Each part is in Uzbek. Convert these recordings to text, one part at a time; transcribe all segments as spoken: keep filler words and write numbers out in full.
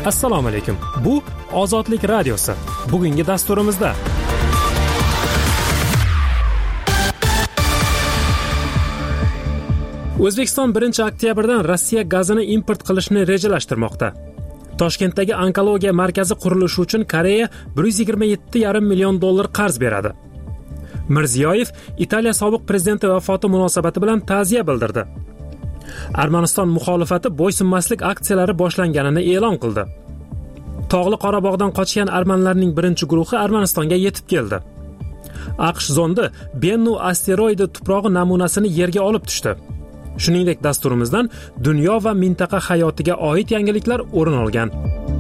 Assalomu alaykum. Bu Ozodlik radiosi. Bugungi dasturimizda O'zbekiston birinchi oktyabrdan Rossiya gazini import qilishni rejalashtirmoqda. Toshkentdagi onkologiya markazi qurilishi uchun Koreya bir yuz yigirma yetti yarim million dollar qarz beradi. Mirziyoyev Italiya sobiq prezidenti vafoti munosabati bilan ta'ziya bildirdi. Armaniston muxolifati bo'ysunmaslik aksiyalari boshlanganini e'lon qildi. Tog'li Qorabog'dan qochgan armanlarning birinchi guruhi Armanistonga yetib keldi. AQSh zondi Bennu asteroidi tuprog'i namunasini yerga olib tushdi. Shuningdek, dasturimizdan dunyo va mintaqa hayotiga oid yangiliklar o'rin olgan.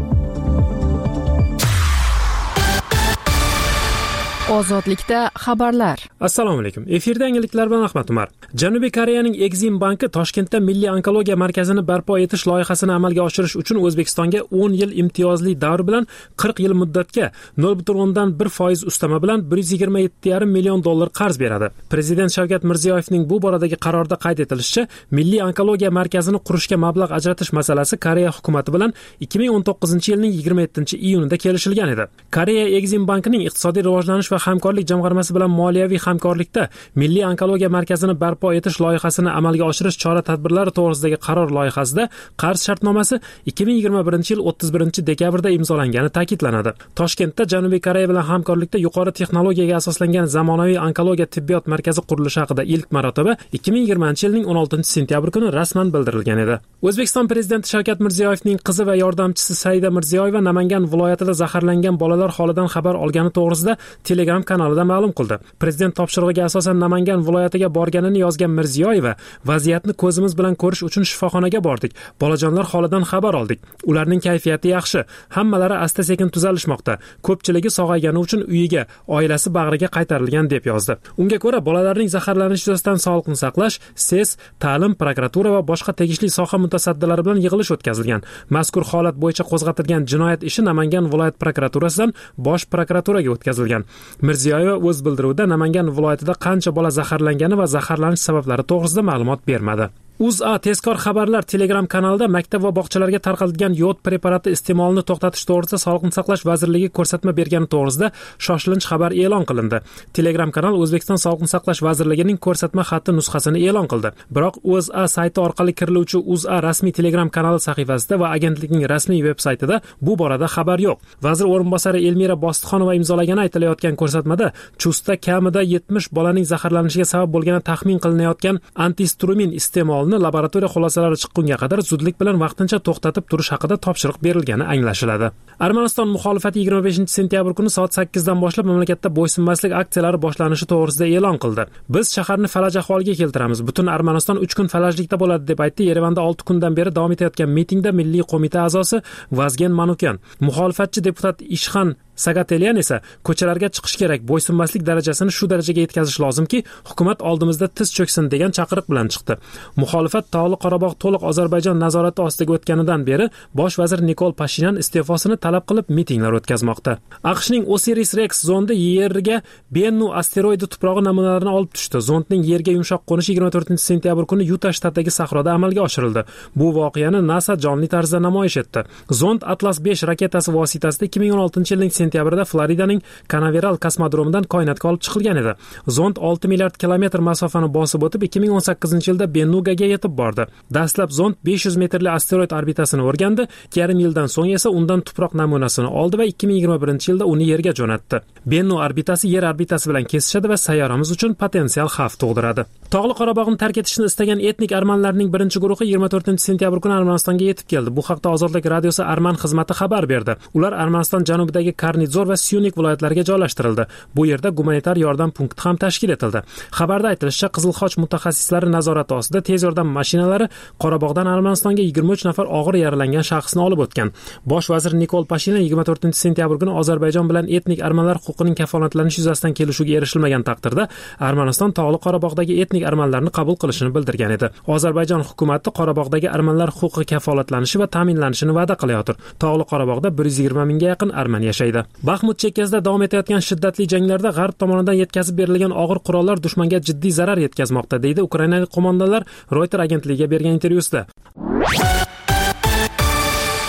Ozodlikda xabarlar. Assalomu alaykum. Efirda yangiliklar bilan Ahmad Umar. Janubiy Koreyaning Exim banki Toshkentda milliy onkologiya markazini barpo etish loyihasini amalga oshirish uchun O'zbekistonga o'n yil imtiyozli davr bilan qirq yil muddatga nol butun o'ndan bir foiz ustama bilan bir yuz yigirma yetti yarim million dollar qarz beradi. Prezident Shavkat Mirziyoyevning bu boradagi qarorida qayd etilishicha, milliy onkologiya markazini qurishga mablag' ajratish masalasi Koreya hukumati bilan ikki ming o'n to'qqizinchi yilning yigirma yettinchi iyunida kelishilgan edi. Koreya Exim bankining iqtisodiy rivojlanish va hamkorlik jamg'armasi bilan moliyaviy hamkorlikda milliy onkologiya markazini barpo etish loyihasini amalga oshirish chora-tadbirlari to'g'risidagi qaror loyihasida qarz shartnomasi ikki ming yigirma birinchi yil o'ttiz birinchi dekabrda imzolangani ta'kidlanadi. Toshkentda Janubiy Koreya bilan hamkorlikda yuqori texnologiyaga asoslangan zamonaviy onkologiya tibbiyot markazi qurilishi haqida ilk marotaba ikki ming yigirmanchi yilning o'n oltinchi sentyabr kuni rasman bildirilgan edi. O'zbekiston prezidenti Shavkat Mirziyoyevning qizi va yordamchisi Saida Mirziyoyeva Namangan viloyatida zaharlangan bolalar holidan xabar olgani to'g'risida Telegram kanalida ma'lum qildi. Prezident topshirig'iga asosan Namangan viloyatiga borganini yozgan Mirziyoyeva, vaziyatni ko'zimiz bilan ko'rish uchun shifoxonaga bordik. Bolajonlar holidan xabar oldik. Ularning kayfiyati yaxshi. Hammalari asta-sekin tuzalishmoqda. Ko'pchiligi sog'aygani uchun uyiga, oilasi bag'riga qaytarilgan deb yozdi. Unga ko'ra, bolalarning zaharlanishi yuzasidan sog'liqni saqlash, S E S, ta'lim, prokuratura va boshqa tegishli soha mutasaddilari bilan yig'ilish o'tkazilgan. Mazkur holat bo'yicha qo'zg'atilgan jinoyat ishi Namangan viloyat prokuraturasidan Bosh prokuraturaga o'tkazilgan. Mirziyoyeva o'z bildiruvida Namangan viloyatida qancha bola zaharlangani va zaharlanish sabablari to'g'risida ma'lumot bermadi. O'zA tezkor xabarlar Telegram kanalida maktab va bog'chalarga tarqatilgan yod preparati iste'molini to'xtatish to'g'risida Sog'liqni saqlash vazirligi ko'rsatma bergani to'g'risida shoshilinch xabar e'lon qilindi. Telegram kanal O'zbekiston Sog'liqni saqlash vazirligining ko'rsatma xati nusxasini e'lon qildi. Biroq O'zA sayti orqali kiriluvchi O'zA rasmiy Telegram kanali sahifasida va agentlikning rasmiy veb-saytida bu borada xabar yo'q. Vazir o'rinbosari Elmira Bostixonova imzolagani aytilayotgan ko'rsatmada Chustda kamida yetmish bolaning zaharlanishiga sabab bo'lgani taxmin qilinayotgan antistrumin iste'mol laboratoriya xulosalari chiqqunga qadar zudlik bilan vaqtincha to'xtatib turish haqida topshiriq berilgani anglashiladi. Armaniston muxolifati yigirma beshinchi sentyabr kuni soat sakkizdan boshlab mamlakatda bo'ysunmaslik aksiyalari boshlanishi to'g'risida e'lon qildi. Biz shaharni falaj ahvoliga keltiramiz. Butun Armaniston uch kun falajlikda bo'ladi deb aytdi. Yerevanda olti kundan beri davom etayotgan mitingda Milliy qo'mita a'zosi Vazgen Manukyan. Muxolifatchi deputat Ishxan Sagatelian esa ko'chalarga chiqish kerak, bo'ysunmaslik darajasini shu darajaga yetkazish lozimki, hukumat oldimizda tiz cho'ksin degan chaqiriq bilan chiqdi. Muxolifat Tog'li Qorabog' to'liq Ozarbayjon nazorati ostiga o'tganidan beri bosh vazir Nikol Pashinyan iste'fosini talab qilib mitinglar o'tkazmoqda. AQShning Osiris-Rex zondi Yerga Bennu asteroidi tuprog'i namunalarini olib tushdi. Zondning Yerga yumshoq qo'nishi yigirma to'rtinchi sentyabr kuni Yuta shtatidagi sahroda amalga oshirildi. Bu voqeani NASA jonli tarzda namoyish etdi. Zond Atlas besh raketasi vositasida ikki ming o'n oltinchi yilning sentyabrda Floridaning Canaveral kosmodromidan koinotga olib chiqilgan edi. Zond olti milliard kilometr masofani bosib o'tib ikki ming o'n sakkizinchi yilda Bennugaga yetib bordi. Dastlab zond besh yuz metrli asteroid orbitasini o'rgandi, ikki yarim yildan so'ng esa undan tuproq namunasini oldi va ikki ming yigirma birinchi yilda uni Yerga jo'natdi. Bennu orbitasi Yer orbitasi bilan kesishadi va sayyoramiz uchun potensial xavf tug'diradi. Tog'li Qorabog'ni tark etishni istagan etnik armanlarning birinchi guruhi yigirma to'rtinchi sentyabr kuni Armanistonga yetib keldi. Bu haqda Ozodlik radiosi Arman xizmati xabar berdi. Ular Armaniston janubidagi Karnizor va Syunik viloyatlariga joylashtirildi. Bu yerda gumanitar yordam punkti ham tashkil etildi. Xabarda aytilishicha, Qizil Xoch mutaxassislari nazorati ostida tez yordam mashinalari Qorabog'dan Armanistonga yigirma uch nafar og'ir yaralangan shaxsni olib o'tgan. Bosh vazir Nikol Pashinyan yigirma to'rtinchi sentyabr kuni Ozarbayjon bilan etnik armanlar huquqining kafolatlanishi yuzasidan kelishuvga erishilmagan taqdirda Armaniston Tog'li Qorabog'dagi etnik armanlarni qabul qilishini bildirgan edi. Ozarbayjon hukumati Qorabog'dagi armanlar huquqi kafolatlanishi va ta'minlanishini va'da qilayotir. Tog'li Qorabog'da bir yuz yigirma mingga yaqin arman yashaydi. Baxmut chekkasida davom etayotgan shiddatli janglarda G'arb tomonidan yetkazib berilgan og'ir qurollar dushmanga jiddiy zarar yetkazmoqda, deydi Ukrainalik qo'mondonlar Reuters agentligiga bergan intervyusida.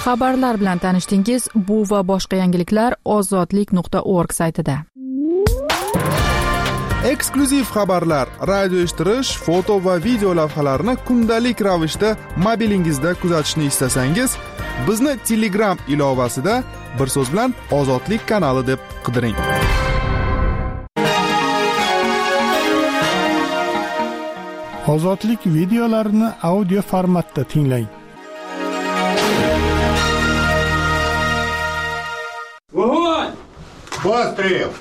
Xabarlar bilan tanishdingiz. Bu va boshqa yangiliklar ozodlik nuqta org saytida. Eksklyuziv xabarlar, radio eshittirish, foto va video lavhalarni kundalik ravishda mobilingizda kuzatishni istasangiz, bizni Telegram ilovasida bir so'z bilan Ozodlik kanali deb qidiring. Ozodlik videolarini audio formatda tinglang. Огонь! Пострел!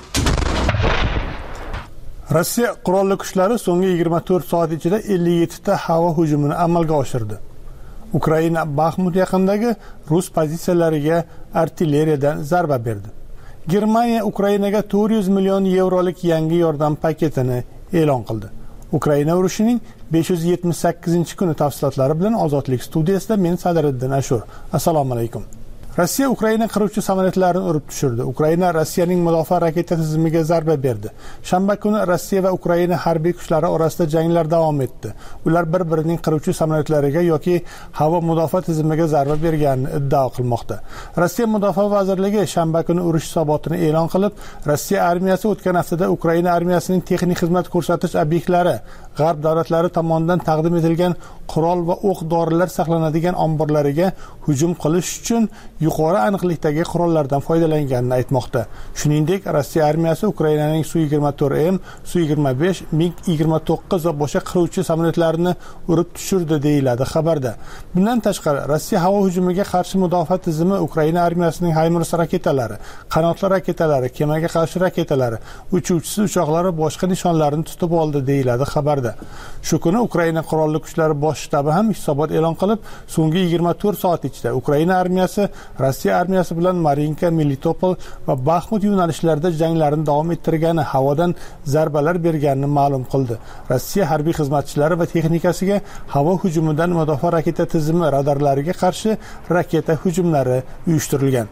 Rossiya qurolli kuchlari so'nggi yigirma to'rt soat ichida ellik yetti ta havo hujumini amalga oshirdi. Ukraina Baxmut yaqinidagi rus pozitsiyalariga artilleriyadan zarba berdi. Germaniya Ukrainaga to'rt yuz million yevrolik yangi yordam paketini e'lon qildi. Ukraina urushining besh yuz yetmish sakkizinchi kuni tafsilotlari bilan Ozodlik studiyasida men Sadriddin Ashur. Assalomu alaykum. Rossiya Ukraina qiruvchi samolyotlarini urib tushirdi. Ukraina Rossiyaning mudofaa raketa tizimiga zarba berdi. Shanba kuni Rossiya va Ukraina harbiy kuchlari orasida janglar davom etdi. Ular bir-birining qiruvchi samolyotlariga yoki havo mudofaa tizimiga zarba berganini iddao qilmoqda. Rossiya Mudofaa vazirligi shanba kuni urush hisobotini e'lon qilib, Rossiya armiyasi o'tgan haftada Ukraina armiyasining texnik xizmat ko'rsatish obyektlari, G'arb davlatlari tomonidan taqdim etilgan qurol va o'q-dorilar saqlanadigan omborlariga hujum qilish uchun yuqori aniqlikdagi qurollardan foydalanganini aytmoqda. Shuningdek, Rossiya armiyasi Ukrainaning Su yigirma to'rt M, Su yigirma besh, MiG yigirma to'qqiz va boshqa qiruvchi samolyotlarini urib tushirdi deyiladi xabarda. Bundan tashqari, Rossiya havo hujumiga qarshi mudofaa tizimi Ukraina armiyasining HIMARS raketalari, qanotli raketalari, kemaga qarshi raketalari, uchuvchisiz uchoqlar va boshqa nishonlarni tutib oldi deyiladi xabarda. Shu kuni Ukraina qurolli kuchlari bosh shtabi ham hisobot e'lon qilib, so'nggi yigirma to'rt soat ichida Ukraina armiyasi Rossiya armiyasi bilan Marinka, Melitopol va Baxmut yo'nalishlarida janglarni davom ettirgani, havodan zarbalar berganini ma'lum qildi. Rossiya harbiy xizmatchilari va texnikasiga havo hujumidan mudofaa raketa tizimi radarlariga qarshi raketa hujumlari uyushtirilgan.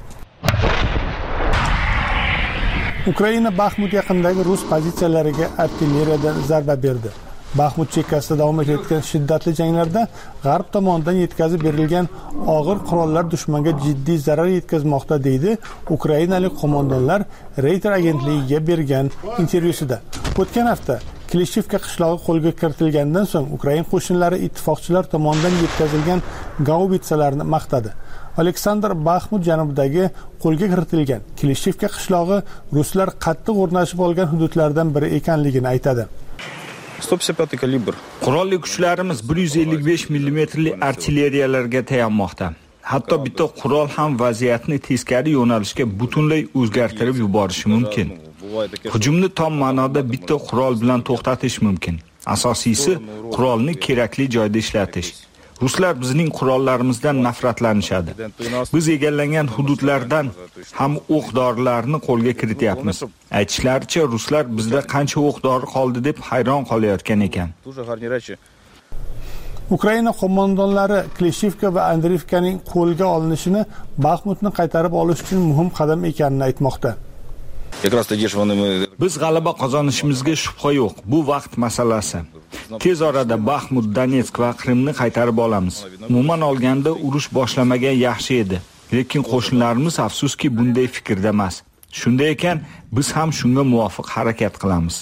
Ukraina Baxmut yaqinidagi rus pozitsiyalariga artilleriyadan zarba berdi. Baxmut chekkasida davom etayotgan shiddatli janglarda G'arb tomonidan yetkazib berilgan og'ir qurollar dushmanga jiddiy zarar yetkazmoqda deydi ukrainalik qo'mondonlar Reuters agentligiga bergan intervyusida. O'tgan hafta Klishivka qishlog'i qo'lga kiritilgandan so'ng Ukraina qo'shinlari ittifoqchilar tomonidan yetkazilgan gaubitsalarni maqtadi. Aleksandr Baxmut janubidagi qo'lga kiritilgan Klishivka qishlog'i ruslar qattiq o'rnashib olgan hududlardan biri ekanligini aytadi. sto пятьдесят пятый kalibr. Qurolli kuchlarimiz bir yuz ellik besh millimetrli artilleriyalarga tayanmoqda. Hatto bitta qurol ham vaziyatni teskari yo'nalishga butunlay o'zgartirib yuborishi mumkin. Hujumni tom ma'noda bitta qurol bilan to'xtatish mumkin. Asosiysi qurolni kerakli joyda ishlatish. Ruslar bizning qurollarimizdan nafratlanishadi. Biz egallangan hududlardan ham o'q-dorilarni qo'lga kirityapmiz. Aytishlaricha, ruslar bizda qancha o'q-dori qoldi deb hayron qolayotgan ekan. Ukraina qo'mondonlari Klishivka va Andriivkaning qo'lga olinishini Baxmutni qaytarib olish uchun muhim qadam ekanini aytmoqda. Biz g'alaba qozonishimizga shubha yo'q. Bu vaqt masalasi. Tez orada Baxmut, Donetsk va Qrimni qaytarib olamiz. Umuman olganda urush boshlamagan yaxshi edi. Lekin qo'shinlarimiz afsuski bunday fikrda emas. Shunday ekan, biz ham shunga muvofiq harakat qilamiz.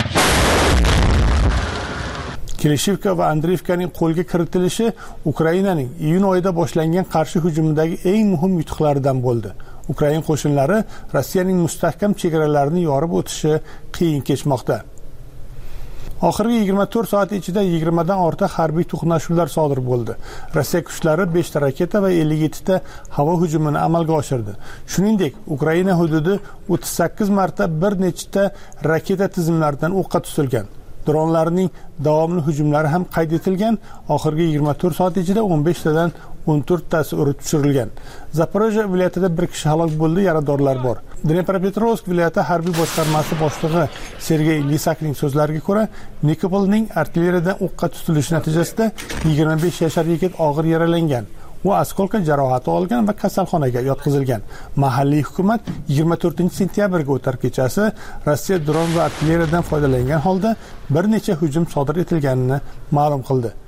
Klishivka va Andriivkaning qo'lga kiritilishi Ukrainaning iyun oyida boshlangan qarshi hujumidagi eng muhim yutuqlaridan bo'ldi. Ukraina qo'shinlari Rossiyaning mustahkam chegaralarini yorib o'tishi qiyin kechmoqda. Oxirgi yigirma to'rt soat ichida yigirma dan ortiq harbiy to'qnashuvlar sodir bo'ldi. Rossiya kuchlari besh ta raketa va ellik yetti ta havo hujumini amalga oshirdi. Shuningdek, Ukraina hududi o'ttiz sakkiz marta bir nechta raketa tizimlaridan o'qqa tutilgan. Dronlarning davomli hujumlari ham qayd etilgan. Oxirgi yigirma to'rt soat ichida o'n besh tadan o'n to'rt tasi urib tushirilgan. Zaporojye viloyatida bir kishi halok bo'ldi, yaradorlar bor. Dnepropetrovsk viloyati harbiy boshqarmasi boshlig'i Sergey Lisakning so'zlariga ko'ra, Nikopolning artilleriyadan o'qqa tutilishi natijasida yigirma besh yashar yigit og'ir yaralangan. U askolka jarohati olgan va kasalxonaga yotqizilgan. Mahalliy hukumat yigirma to'rtinchi sentyabrga o'tar kechasi Rossiya dron va artilleriyadan foydalangan holda bir necha hujum sodir etilganini ma'lum qildi.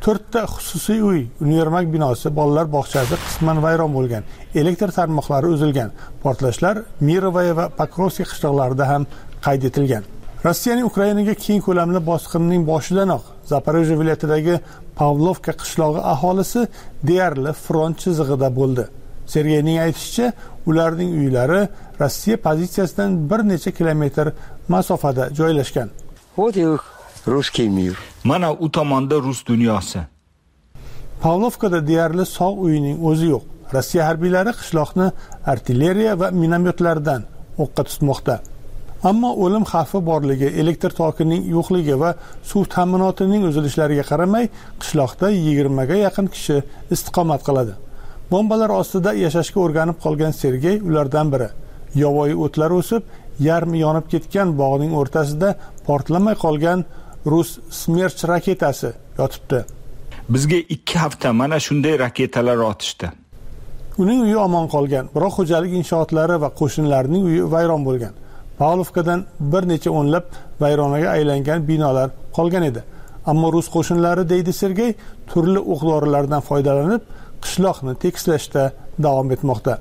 to'rtta xususiy uy, univermag binosi, bolalar bog'chasi qisman vayron bo'lgan. Elektr tarmoqlari uzilgan. Portlashlar Mirovaya va Pokrovskiy qishloqlarida ham qayd etilgan. Rossiyaning Ukrainaga keng ko'lamli bosqinining boshidanoq Zaporojye viloyatidagi Pavlovka qishlog'i aholisi deyarli front chizig'ida bo'ldi. Sergeyning aytishicha, ularning uylari Rossiya pozitsiyasidan bir necha kilometr masofada joylashgan. Вот и русский мир. Mana u tomonda rus dunyosi. Pavlovkada deyarli sog' uyning o'zi yo'q. Rossiya harbiylari qishloqni artilleriya va minomyotlardan o'qqa tutmoqda. Ammo o'lim xavfi borligi, elektr tokining yo'qligi va suv ta'minotining uzilishlariga qaramay, qishloqda yigirma ga yaqin kishi istiqomat qiladi. Bombalar ostida yashashga o'rganib qolgan Sergey ulardan biri. Yovvoyi o'tlar o'sib, yarmi yonib ketgan bog'ning o'rtasida portlamay qolgan rus Smerch raketasi yotibdi. Bizga ikki hafta mana shunday raketalar otishdi. Uning uyi omon qolgan, biroq xo'jalik inshootlari va qo'shinlarning uyi vayron bo'lgan. Pavlovkadan bir necha o'nlab vayronaga aylangan binolar qolgan edi. Ammo rus qo'shinlari, deydi Sergey, turli o'q-dorilardan foydalanib, qishloqni tekislashda davom etmoqda.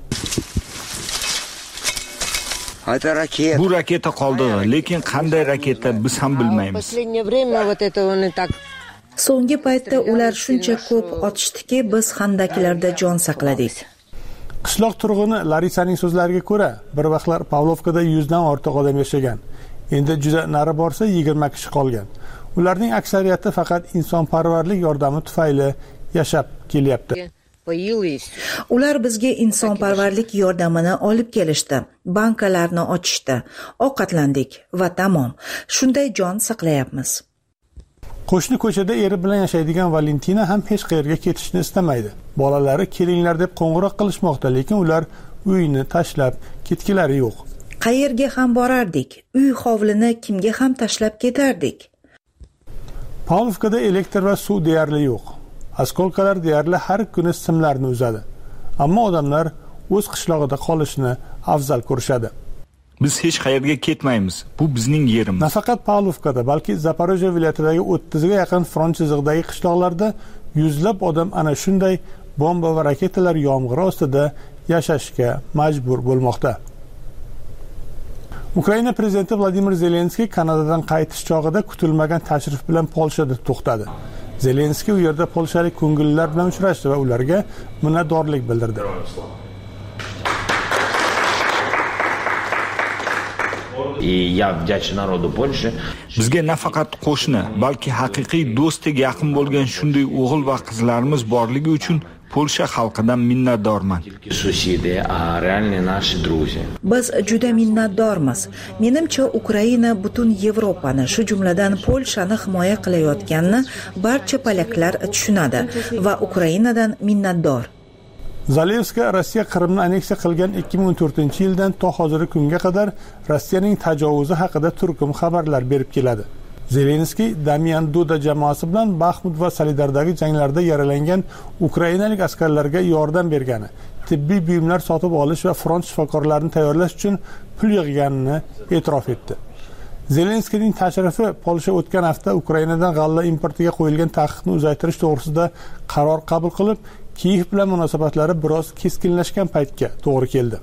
Bu raketa qoldig'i, lekin qanday raketa biz ham bilmaymiz. So'nggi paytda ular shuncha ko'p otishdiki, biz xandaklarda jon saqladik. Qishloq turg'uni Larisaning so'zlariga ko'ra, bir vaqtlar Pavlovkada yuzdan ortiq odam yashagan. Endi juda nari borsa yigirma kishi qolgan. Ularning aksariyati faqat insonparvarlik yordami tufayli yashab kelyapti. Ular bizga insonparvarlik yordamini olib kelishdi, bankalarni ochishdi, ovqatlandik va tamom. Shunday jon saqlayapmiz. Qo'shni ko'chada eri bilan yashaydigan Valentina ham hech qayerga ketishni istamaydi. Bolalari kelinglar deb qo'ng'iroq qilishmoqda, lekin ular uyni tashlab ketgilari yo'q. Qayerga ham borardik? Uy hovlini kimga ham tashlab ketardik? Pavlovkada elektr va suv deyarli yo'q. Askolkalar deyarli har kuni simlarni uzadi. Ammo odamlar o'z qishlog'ida qolishni afzal ko'rishadi. Biz hech qayerga ketmaymiz. Bu bizning yerimiz. Nafaqat Pavlovkada, balki Zaporojye viloyatidagi o'ttiz ga yaqin front chizig'idagi qishloqlarda yuzlab odam ana shunday bomba va raketalar yomg'iri ostida yashashga majbur bo'lmoqda. Ukraina prezidenti Vladimir Zelenskiy Kanadadan qaytish chog'ida kutilmagan tashrif bilan Polshada to'xtadi. Zelenskiy u yerda polshalik ko'ngillilar bilan uchrashdi va ularga minnatdorlik bildirdi. Bizga nafaqat qo'shni, balki haqiqiy do'stdek yaqin bo'lgan shunday o'g'il va qizlarimiz borligi uchun Polsha xalqidan minnatdorman. Biz juda minnatdormiz. Menimcha Ukraina butun Yevropani, shu jumladan Polshani himoya qilayotganini barcha polaklar tushunadi va Ukrainadan minnatdor. Zalevska Rossiya Qrimni aneksiya qilgan ikki ming o'n to'rtinchi yildan to hozirgi kunga qadar Rossiyaning tajovuzi haqida turkum xabarlar berib keladi. Zelenskiy Damian Duda jamoasi bilan Baxmut va Solidardagi janglarda yaralangan ukrainalik askarlarga yordam bergani, tibbiy buyumlar sotib olish va front shifokorlarini tayyorlash uchun pul yig'ganini e'tirof etdi. Zelenskiyning tashrifi Polsha o'tgan hafta Ukrainadan g'alla importiga qo'yilgan taqiqni uzaytirish to'g'risida qaror qabul qilib, Kiyev bilan munosabatlari biroz keskinlashgan paytga to'g'ri keldi.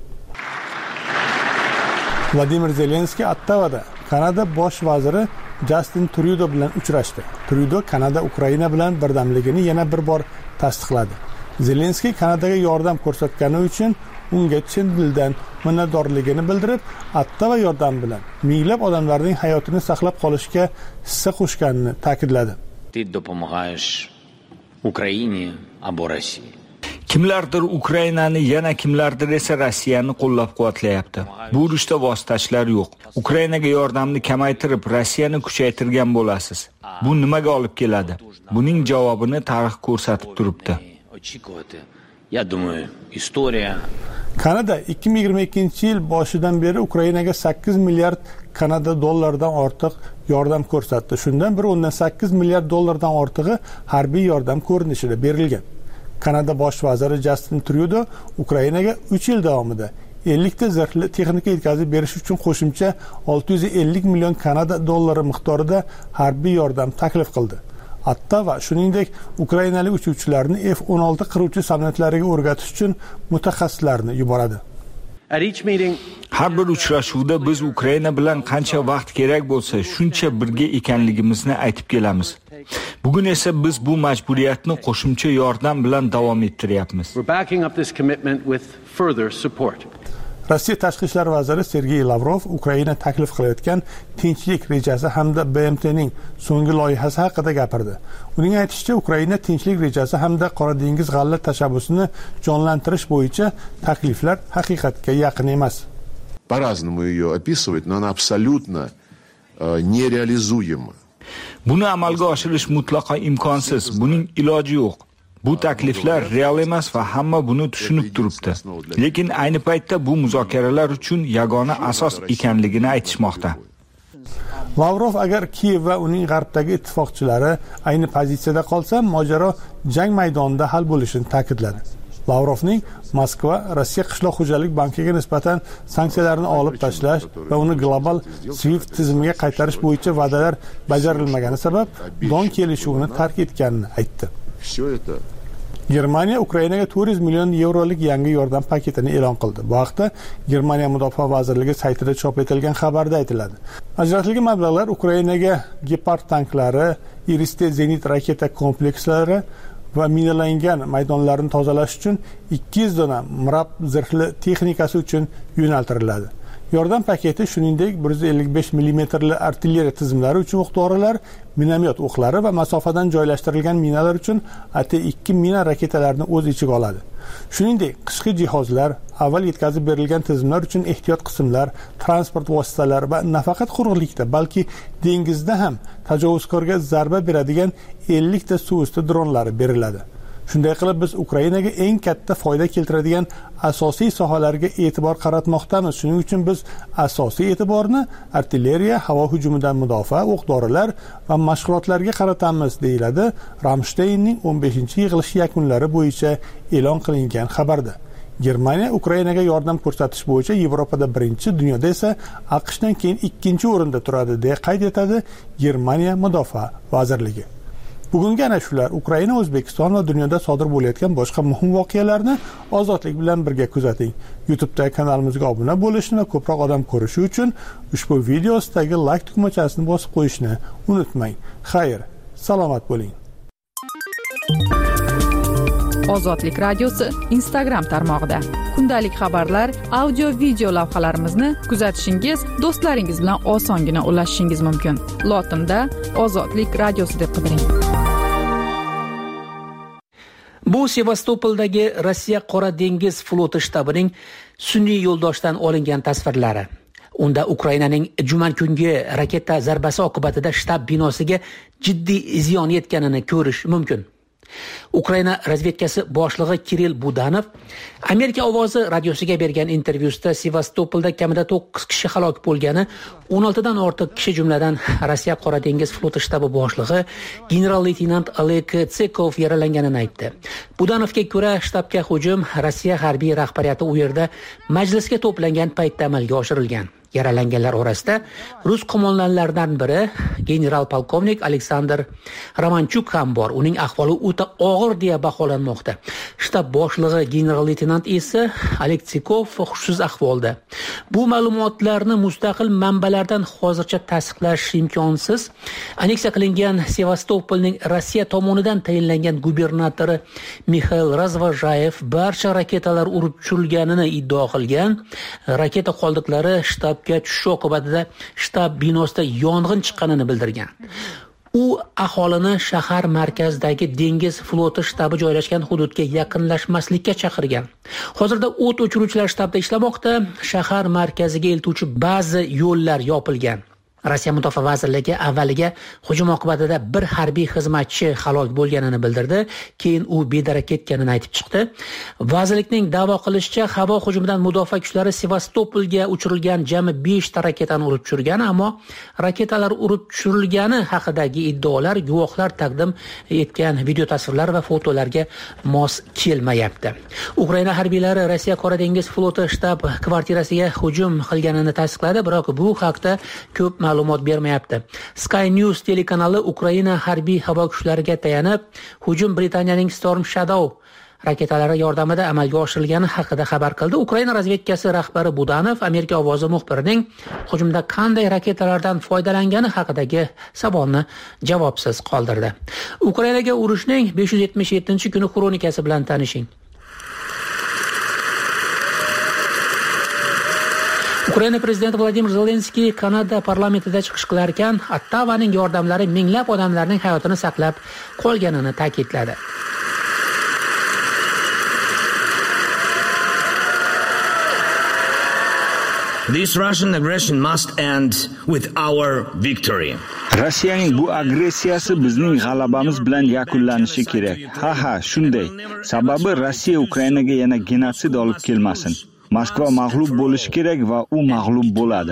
Vladimir Zelenskiy Ottavada Kanada bosh vaziri Justin Trudeau bilan uchrashdi. Trudeau Kanada Ukraina bilan birdamligini yana bir bor tasdiqladi. Zelenskiy Kanadaga yordam ko'rsatgani uchun unga chin dildan minnatdorligini bildirib, Ottava yordam bilan minglab odamlarning hayotini saqlab qolishga hissa qo'shganini ta'kidladi. Ты допомагаешь Украине або России. Kimlardir Ukrainani, yana kimlardir esa Rossiyani qo'llab-quvvatlayapti. Bu urushda vositachilar yo'q. Ukrainaga yordamni kamaytirib, Rossiyani kuchaytirgan bo'lasiz. Bu nimaga olib keladi? Buning javobini tarix ko'rsatib turibdi. Я думаю, история. Kanada ikki ming yigirma ikkinchi yil boshidan beri Ukrainaga sakkiz milliard Kanada dollaridan ortiq yordam ko'rsatdi. Shundan bir o'ndan sakkiz milliard dollardan ortig'i harbiy yordam ko'rinishida berilgan. Kanada bosh vaziri Justin Trudeau Ukrainaga uch yil davomida ellik ta zirhli texnika yetkazib berish uchun qo'shimcha olti yuz ellik million Kanada dollari miqdorida harbiy yordam taklif qildi. Hatta va shuningdek ukrainalik uchuvchilarni F o'n olti qiruvchi samolyotlariga o'rgatish uchun mutaxassislarni yuboradi. Har bir uchrashuvda biz Ukraina bilan qancha vaqt kerak bo'lsa, shuncha birga ekanligimizni aytib kelamiz. Bugun esa biz bu majburiyatni qo'shimcha yordam bilan davom ettiryapmiz. Rossiya tashqi ishlar vaziri Sergey Lavrov Ukraina taklif qilayotgan tinchlik rejasi hamda B M T'ning so'nggi loyihasi haqida gapirdi. Uning aytishicha, Ukraina tinchlik rejasi hamda Qora dengiz g'alla tashabbusini jonlantirish bo'yicha takliflar haqiqatga yaqin emas. По-разному ее описывать, но она абсолютно нереализуема. Buni amalga oshirish mutlaqo imkonsiz. Buning iloji yo'q. Bu takliflar real emas va hamma buni tushunib turibdi. Lekin ayni paytda bu muzokaralar uchun yagona asos ekanligini aytishmoqda. Lavrov agar Kiyev va uning g'arbdagi ittifoqchilari ayni pozitsiyada qolsa, mojaro jang maydonida hal bo'lishini ta'kidladi. Lavrovning Moskva Rossiya qishloq xo'jalik bankiga nisbatan sanksiyalarni olib tashlash va uni global SWIFT tizimiga qaytarish bo'yicha va'dalar bajarilmagani sabab Don kelishuvini tark etganini aytdi. Germaniya Ukrainaga to'rt yuz million yevrolik yangi yordam paketini e'lon qildi. Bu haqda Germaniya Mudofaa vazirligi saytida chop etilgan xabarda aytiladi. Ajratilgan mablag'lar Ukrainaga Gepard tanklari, Iris-T zenit raketa komplekslari va minalangan maydonlarni tozalash uchun ikki yuz dona Mrab zirhli texnikasi uchun yo'naltiriladi. Yordam paketi shuningdek bir yuz ellik besh millimetrli artilleriya tizimlari uchun o'q-dorilar, minomyot o'qlari va masofadan joylashtirilgan minalar uchun A T ikki mina raketalarini o'z ichiga oladi. Shuningdek, qishki jihozlar, avval yetkazib berilgan tizimlar uchun ehtiyot qismlar, transport vositalari va nafaqat quruqlikda, balki dengizda ham tajovuzkorga zarba beradigan ellik ta suvosti dronlari beriladi. Shunday qilib biz Ukrainaga eng katta foyda keltiradigan asosiy sohalarga e'tibor qaratmoqdamiz. Shuning uchun biz asosiy e'tiborni artilleriya, havo hujumidan mudofaa, o'q-dorilar va mashg'ulotlarga qaratamiz, deyiladi Ramsteynning o'n beshinchi yig'ilishi yakunlari bo'yicha e'lon qilingan xabarda. Germaniya Ukrainaga yordam ko'rsatish bo'yicha Yevropada birinchi, dunyoda esa AQShdan keyin ikkinchi o'rinda turadi, deya qayd etadi Germaniya Mudofaa vazirligi. Bugungi ana shular. Ukraina, O'zbekiston va dunyoda sodir bo'layotgan boshqa muhim voqealarni ozodlik bilan birga kuzating. YouTube'dagi kanalimizga obuna bo'lishni va ko'proq odam ko'rishi uchun ushbu video ostidagi like tugmachasini bosib qo'yishni unutmang. Xayr, salomat bo'ling. Ozodlik radiosi Instagram tarmog'ida kundalik xabarlar, audio video lavhalarimizni kuzatishingiz, do'stlaringiz bilan osongina ulashishingiz mumkin. Lotinda Ozodlik radiosi deb qidiring. Bu Sevastopoldagi Rossiya Qora dengiz floti shtabining sun'iy yo'ldoshdan olingan tasvirlari. Unda Ukrainaning juman kungi raketa zarbasi oqibatida shtab binosiga jiddiy ziyon yetganini ko'rish mumkin. Ukraina razvedkasi boshlig'i Kirill Budanov Amerika ovozi radiosiga bergan intervyusida Sevastopolda kamida to'qqiz kishi halok bo'lgani, o'n oltidan ortiq kishi jumladan Rossiya Qora dengiz floti shtabi boshlig'i general-leytenant Oleg Tsekov yaralanganini aytdi. Budanovga ko'ra, shtabga hujum Rossiya harbiy rahbariyati u yerda majlisga to'plangan paytda amalga oshirilgan. Yaralanganlar orasida rus qo'mondonlaridan biri general-polkovnik Aleksandr Romanchuk ham bor. Uning ahvoli o'ta og'ir deya baholanmoqda. Shtab boshlig'i general-leytenant esa Oleg Tsekov hushsiz ahvolda. Bu ma'lumotlarni mustaqil manbalardan hozircha tasdiqlash imkonsiz. Aneksiya qilingan Sevastopolning Rossiya tomonidan tayinlangan gubernatori Mikhail Razvajayev barcha raketalar urib tushirilganini iddao qilgan. Raketa qoldiqlari shtab tushish oqibatida shtab binosida yong'in chiqqanini bildirgan. U aholini shahar markazidagi dengiz floti shtabi joylashgan hududga yaqinlashmaslikka chaqirgan. Hozirda o't o'chiruvchilar shtabda ishlamoqda. Shahar markaziga eltuvchi ba'zi yo'llar yopilgan. Rossiya Mudofaa vazirligi avvaliga hujum oqibatida bir harbiy xizmatchi halok bo'lganini bildirdi, keyin u bedarak ketganini aytib chiqdi. Vazirlikning da'vo qilishicha, havo hujumidan mudofaa kuchlari Sevastopolga uchirilgan jami besh ta raketani urib tushirgan, ammo raketalar urib tushirilgani haqidagi iddaolar guvohlar taqdim etgan video tasvirlar va fotolarga mos kelmayapti. Ukraina harbiylari Rossiya Qora dengiz floti shtab kvartirasiga hujum qilganini tasdiqladi, biroq bu haqda ko'p ma'lumot ma'lumot bermayapti. Sky News telekanali Ukraina harbiy havo kuchlariga tayanib, hujum Britaniyaning Storm Shadow raketalari yordamida amalga oshirilgani haqida xabar qildi. Ukraina razvedkasi rahbari Budanov Amerika ovozi muxbirining hujumda qanday raketalardan foydalangani haqidagi savolni javobsiz qoldirdi. Ukrainaga urushning besh yuz yetmish yettinchi kuni xronikasi bilan tanishing. Ukraina prezidenti Vladimir Zelenskiy Kanada parlamentida chiqish qilar ekan, Ottavaning yordamlari minglab odamlarning hayotini saqlab qolganini ta'kidladi. This Russian aggression must end with our victory. Rossiyaning bu agressiyasi bizning g'alabamiz bilan yakunlanishi kerak. Ha ha, shunday. Sababi Rossiya Ukrainaga yana genotsid olib kelmasin. Moskva mag'lub bo'lishi kerak va u mag'lub bo'ladi.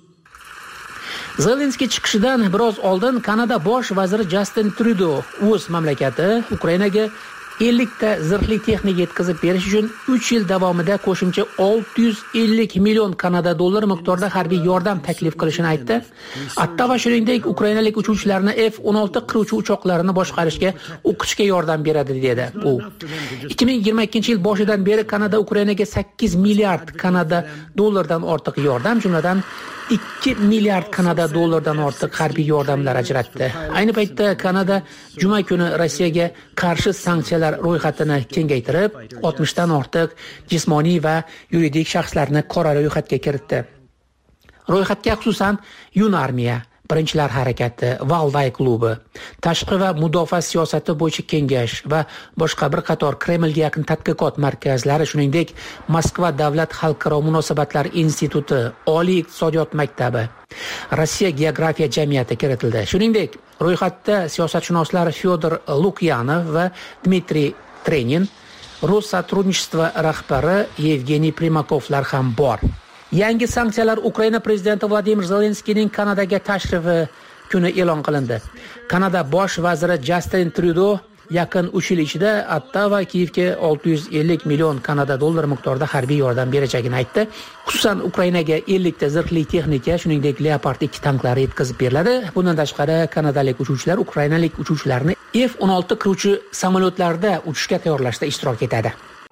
Zelenskiy chiqishidan biroz oldin Kanada bosh vaziri Justin Trudeau o'z mamlakati Ukrainaga ellik ta zirhli texnika yetkazib berish uchun uch yil davomida qo'shimcha olti yuz ellik million Kanada dollari miqdorida harbiy yordam taklif qilishini aytdi. Ottava shuningdek Ukrainalik uchuvchilarni F o'n olti qiruvchi uchoqlarini boshqarishga, o'qishga yordam beradi dedi. U ikki ming yigirma ikkinchi yil boshidan beri Kanada Ukrainaga sakkiz milliard Kanada dollaridan ortiq yordam, jumladan ikki milliard Kanada dollaridan ortiq harbiy yordamlar ajratdi. Ayni paytda Kanada juma kuni Rossiyaga qarshi sanksiyalar ro'yxatini kengaytirib, oltmishdan ortiq jismoniy va yuridik shaxslarni qora ro'yxatga kiritdi. Ro'yxatga xususan Yunarmiya, Birinchilar harakati, Valday klubi, Tashqi va mudofaa siyosati bo'yicha kengash va boshqa bir qator Kremlga yaqin tadqiqot markazlari, shuningdek Moskva davlat xalqaro munosabatlar instituti, Oliy iqtisodiyot maktabi, Rossiya geografiya jamiyati kiritildi. Shuningdek, ro'yxatda siyosatshunoslar Fyodor Lukyanov va Dmitriy Trenin, Rossотрудничество rahbari Yevgeniy Primakovlar ham bor. Yangi sanksiyalar Ukraina prezidenti Vladimir Zelenskiyning Kanadaga tashrifi kuni e'lon qilindi. Kanada bosh vaziri Justin Trudeau yaqin uch yil ichida Ottava Kiyevga olti yuz ellik million Kanada dollari miqdorida harbiy yordam berajagini aytdi. Xususan Ukrainaga ellik ta zirhli texnika, shuningdek Leopard ikki tanklari yetkazib beriladi. Bundan tashqari kanadalik uchuvchilar ukrainalik uchuvchilarni F o'n olti qiruvchi samolyotlarda uchishga tayyorlashda ishtirok etadi.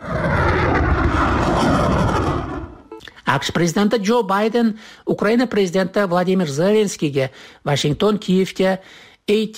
AQSh prezidenti Joe Biden Ukraina prezidenti Vladimir Zelenskiyga Washington Kiyevga A T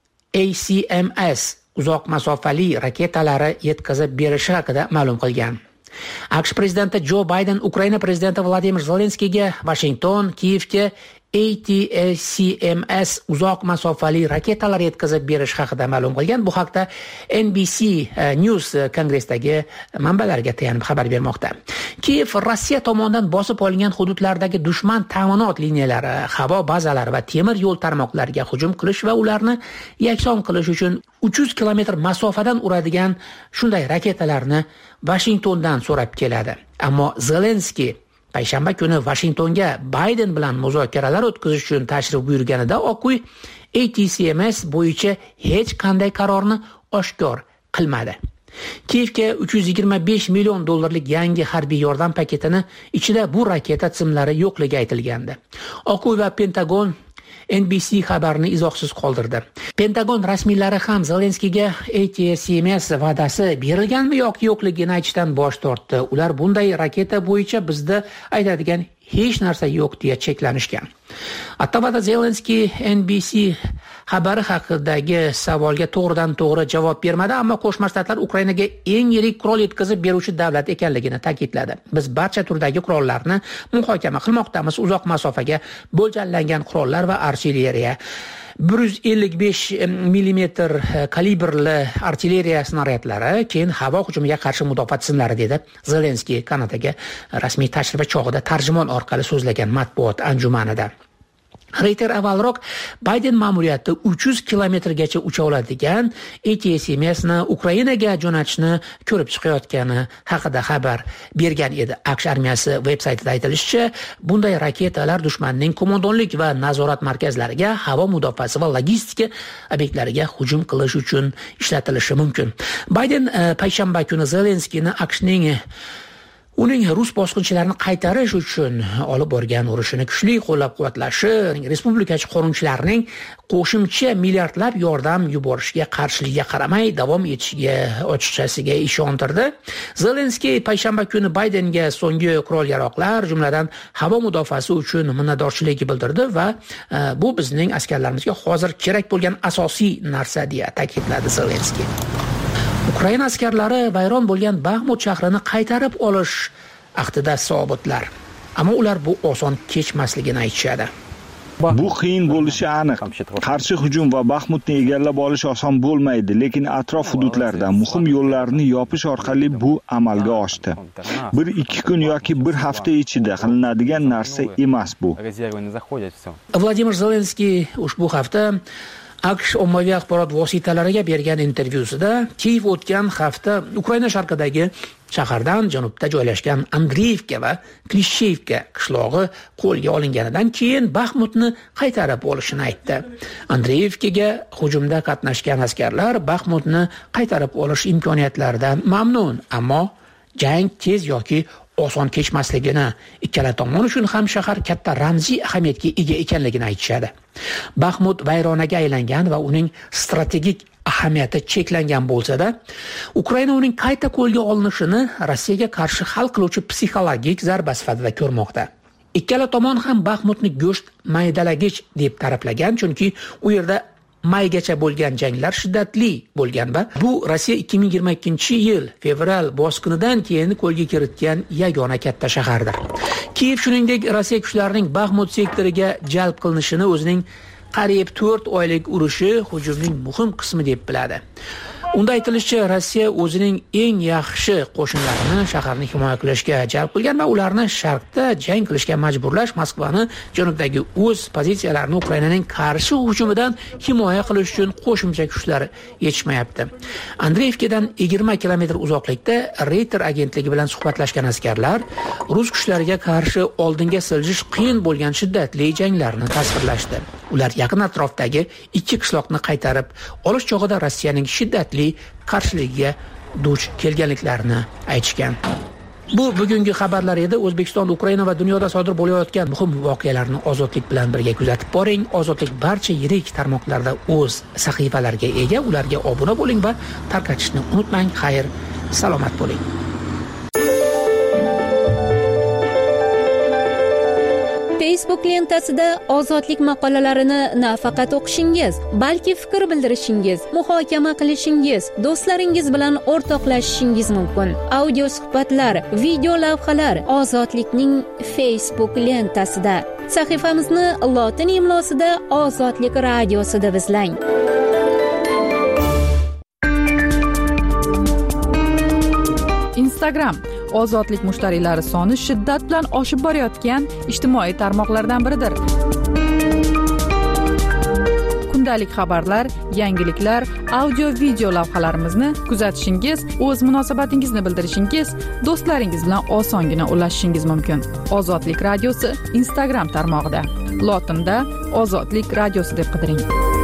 A C M S uzoq masofali raketalari yetkazib berishi haqida ma'lum qilgan. AQSh prezidenti Joe Biden Ukraina prezidenti Vladimir Zelenskiyga Washington Kiyevga A T A C M S uzoq masofali raketalar yetkazib berish haqida ma'lum qilgan. Bu haqda N B C News kongressdagi manbalarga tayanib xabar bermoqda. Kiyev Rossiya tomonidan bosib olingan hududlardagi dushman ta'minot liniyalari, havo bazalari va temir yo'l tarmoqlariga hujum qilish va ularni yakson qilish uchun uch yuz kilometr masofadan uradigan shunday raketalarni Washingtondan so'rab keladi. Ammo Zelenskiy payshanba kuni Washingtonga Biden bilan muzokaralar o'tkazish uchun tashrif buyurganida Oq uy A T C M S bo'yicha hech qanday qarorni oshkor qilmadi. Kiyevga uch yuz yigirma besh million dollarlik yangi harbiy yordam paketini ichida bu raketa tizimlari yo'qligi aytilgandi. Oq uy va Pentagon N B C xabarini izohsiz qoldirdi. Pentagon rasmiylari ham Zelenskiyga A T A C M S va'dasi berilganmi yoki yo'qligini aytishdan bosh tortdi. Ular bunday raketa bo'yicha bizda aytadigan hech narsa yo'q deya cheklanishgan. Ottavada Zelenskiy N B C xabari haqidagi savolga to'g'ridan to'g'ri javob bermadi, ammo Qo'shma Shtatlar Ukrainaga eng yirik qurol yetkazib beruvchi davlat ekanligini ta'kidladi. Biz barcha turdagi qurollarni muhokama qilmoqdamiz. Uzoq masofaga mo'ljallangan qurollar va artilleriya, bir yuz ellik besh millimetr kalibrli artilleriya snaryadlari, keyin havo hujumiga qarshi mudofaa tizimlari, dedi Zelenskiy Kanadaga rasmiy tashrifi chog'ida tarjimon orqali so'zlagan matbuot anjumanida. Reuters avvalroq Biden ma'muriyati uch yuz kilometrgacha ucha oladigan A T A C M S ni Ukrainaga jo'natishni ko'rib chiqayotgani haqida xabar bergan edi. AQSh armiyasi veb-saytida aytilishicha, bunday raketalar dushmanning qo'mondonlik va nazorat markazlariga, havo mudofaasi va logistika obyektlariga hujum qilish uchun ishlatilishi mumkin. Biden payshanba kuni Zelenskiyni AQShning uning rus bosqinchilarini qaytarish uchun olib borgan urushini kuchli qo'llab-quvvatlashi, respublikachi qonunchilarning qo'shimcha milliardlab yordam yuborishga qarshiligiga qaramay davom etishiga ochiqchasiga ishontirdi. Zelenskiy payshanba kuni Baydenga so'nggi qurol-yarog'lar, jumladan havo mudofaasi uchun minnatdorchilik bildirdi va bu bizning askarlarimizga hozir kerak bo'lgan asosiy narsa deya ta'kidladi Zelenskiy. Ukraina askarlari vayron bo'lgan Baxmut shahrini qaytarib olish ahdida sobitlar. Ammo ular bu oson kechmasligini aytishadi. Bu qiyin bo'lishi aniq. Qarshi hujum va Baxmutni egallab olish oson bo'lmaydi, lekin atrof hududlarda muhim yo'llarni yopish orqali bu amalga oshdi. bir ikki kun yoki bir hafta ichida qilinadigan narsa emas bu. Vladimir Zelenskiy ushbu hafta AQSh ommaviy axborot vositalariga bergan intervyusida Kiyev o'tgan hafta Ukraina sharqidagi shahardan janubda joylashgan Andreevka va Klishchevka qishlog'i qo'lga olinganidan keyin Baxmutni qaytarib olishini aytdi. Andreevkaga hujumda qatnashgan askarlar Baxmutni qaytarib olish imkoniyatlaridan mamnun, ammo jang tez yoki oson kechmasligini, ikkala tomon uchun ham shahar katta ramziy ahamiyatga ega ekanligini aytishadi. Baxmut vayronaga aylangan va uning strategik ahamiyati cheklangan bo'lsa-da, Ukraina uning qayta qo'lga olinishini Rossiyaga qarshi hal qiluvchi psixologik zarba sifatida ko'rmoqda. Ikkala tomon ham Baxmutni go'sht maydalagich deb ta'riflagan, chunki u yerda maygacha bo'lgan janglar shiddatli bo'lgan va bu Rossiya ikki ming yigirma ikkinchi yil fevral bosqinidan keyin qo'lga kiritgan yagona katta shahardir. Kiyev shuningdek Rossiya kuchlarining Baxmut sektoriga jalb qilinishini o'zining qariyb to'rt oylik urushi hujumning muhim qismi deb biladi. Unda aytilishicha, Rossiya o'zining eng yaxshi qo'shinlarini shaharni himoya qilishga jalb qilgan va ularni sharqda jang qilishga majburlash Moskvani janubdagi o'z pozitsiyalarini Ukrainaning qarshi hujumidan himoya qilish uchun qo'shimcha kuchlar yetishmayapti. Andreevkadan yigirma kilometr uzoqlikda Reuters agentligi bilan suhbatlashgan askarlar rus kuchlariga qarshi oldinga siljish qiyin bo'lgan shiddatli janglarni tasvirlashdi. Ular yaqin atrofdagi ikki qishloqni qaytarib olish chog'ida Rossiyaning shiddatli qarshiligiga duch kelganliklarini aytishgan. Bu bugungi xabarlar edi. O'zbekiston, Ukraina va dunyoda sodir bo'layotgan muhim voqealarni Ozodlik bilan birga kuzatib boring. Ozodlik barcha yirik tarmoqlarda o'z sahifalariga ega. Ularga obuna bo'ling va tarqatishni unutmang. Xayr, salomat bo'ling. Facebook lentasida Ozodlik maqolalarini nafaqat o'qishingiz, balki fikr bildirishingiz, muhokama qilishingiz, do'stlaringiz bilan o'rtoqlashishingiz mumkin. Audio suhbatlar, video lavhalar Ozodlikning Facebook lentasida. Sahifamizni lotin imlosida Ozodlik radiosi deb izlang. Instagram Ozodlik mushtariylari soni shiddat bilan oshib borayotgan ijtimoiy tarmoqlardan biridir. Kundalik xabarlar, yangiliklar, audio video lavhalarimizni kuzatishingiz, o'z munosabatingizni bildirishingiz, do'stlaringiz bilan osongina ulashishingiz mumkin. Ozodlik radiosi Instagram tarmog'ida. Lotinda Ozodlik radiosi deb qidiring.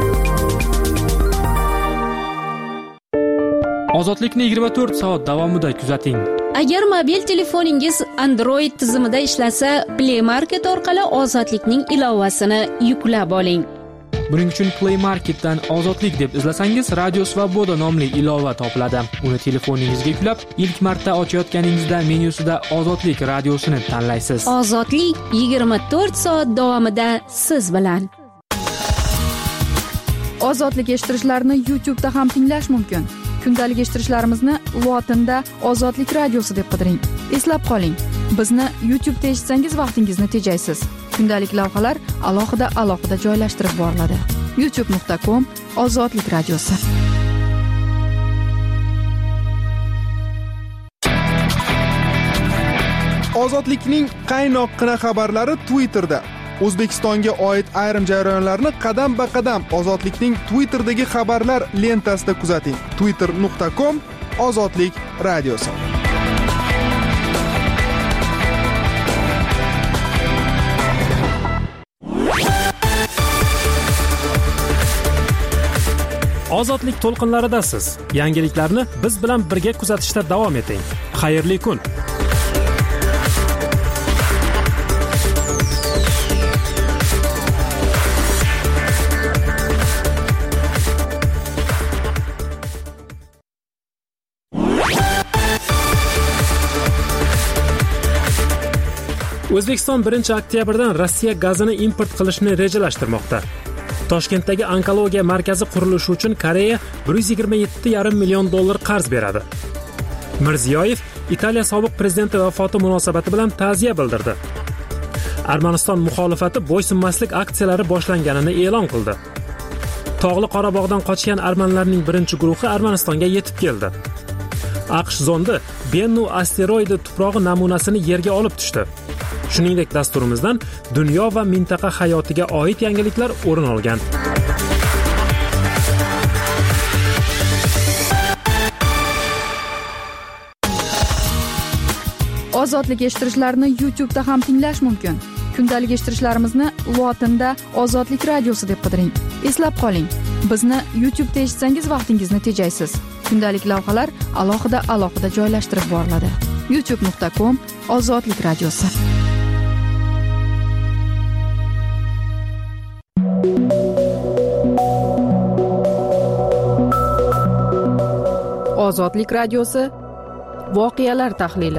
Ozodlikni yigirma to'rt soat davomida kuzating. Agar mobil telefoningiz Android tizimida ishlasa, Play Market orqali Ozodlikning ilovasini yuklab oling. Buning uchun Play Marketdan Ozodlik deb izlasangiz, Radio Svoboda nomli ilova topiladi. Uni telefoningizga yuklab, ilk marta ochayotganingizda menyusida Ozodlik radiosini tanlaysiz. Ozodlik yigirma to'rt soat davomida siz bilan. Ozodlik eshittirishlarni YouTube'da ham tinglash mumkin. Kundalik eshittirishlarimizni lotinda Ozodlik radiosi deb qidiring. Eslab qoling, bizni YouTube'da eshitsangiz vaqtingizni tejaysiz. Kundalik lavhalar alohida alohida joylashtirib boriladi. youtube nuqta com Ozodlik radiosi. Ozodlikning qaynoqqina xabarlari Twitterda. O'zbekistonga oid ayrim jarayonlarni qadam-ba-qadam Ozodlikning Twitterdagi xabarlar lentasida kuzating. twitter nuqta com Ozodlik radiosi. Ozodlik to'lqinlaridasiz. Yangiliklarni biz bilan birga kuzatishda davom eting. Xayrli kun. O'zbekiston birinchi oktyabrdan Rossiya gazini import qilishni rejalashtirmoqda. Toshkentdagi onkologiya markazi qurilishi uchun Koreya bir yuz yigirma yetti yarim million dollar qarz beradi. Mirziyoyev Italiya sobiq prezidenti vafoti munosabati bilan ta'ziya bildirdi. Armaniston muxolifati bo'ysunmaslik aksiyalari boshlanganini e'lon qildi. Tog'li Qorabog'dan qochgan armanlarning birinchi guruhi Armanistonga yetib keldi. AQSh zondi Bennu asteroidi tuprog'i namunasini yerga olib tushdi. Shuningdek, dasturimizdan dunyo va mintaqa hayotiga oid yangiliklar o'rin olgan. Ozodlik eshittirishlarni YouTube'da ham tinglash mumkin. Kundalik eshittirishlarimizni lotinda Ozodlik radiosi deb qidiring. Eslab qoling, bizni YouTube'da eshitsangiz vaqtingizni tejaysiz. Kundalik lavhalar alohida alohida joylashtirib boriladi. youtube nuqta com Ozodlik radiosi. Ozodlik radiosi voqealar tahlili.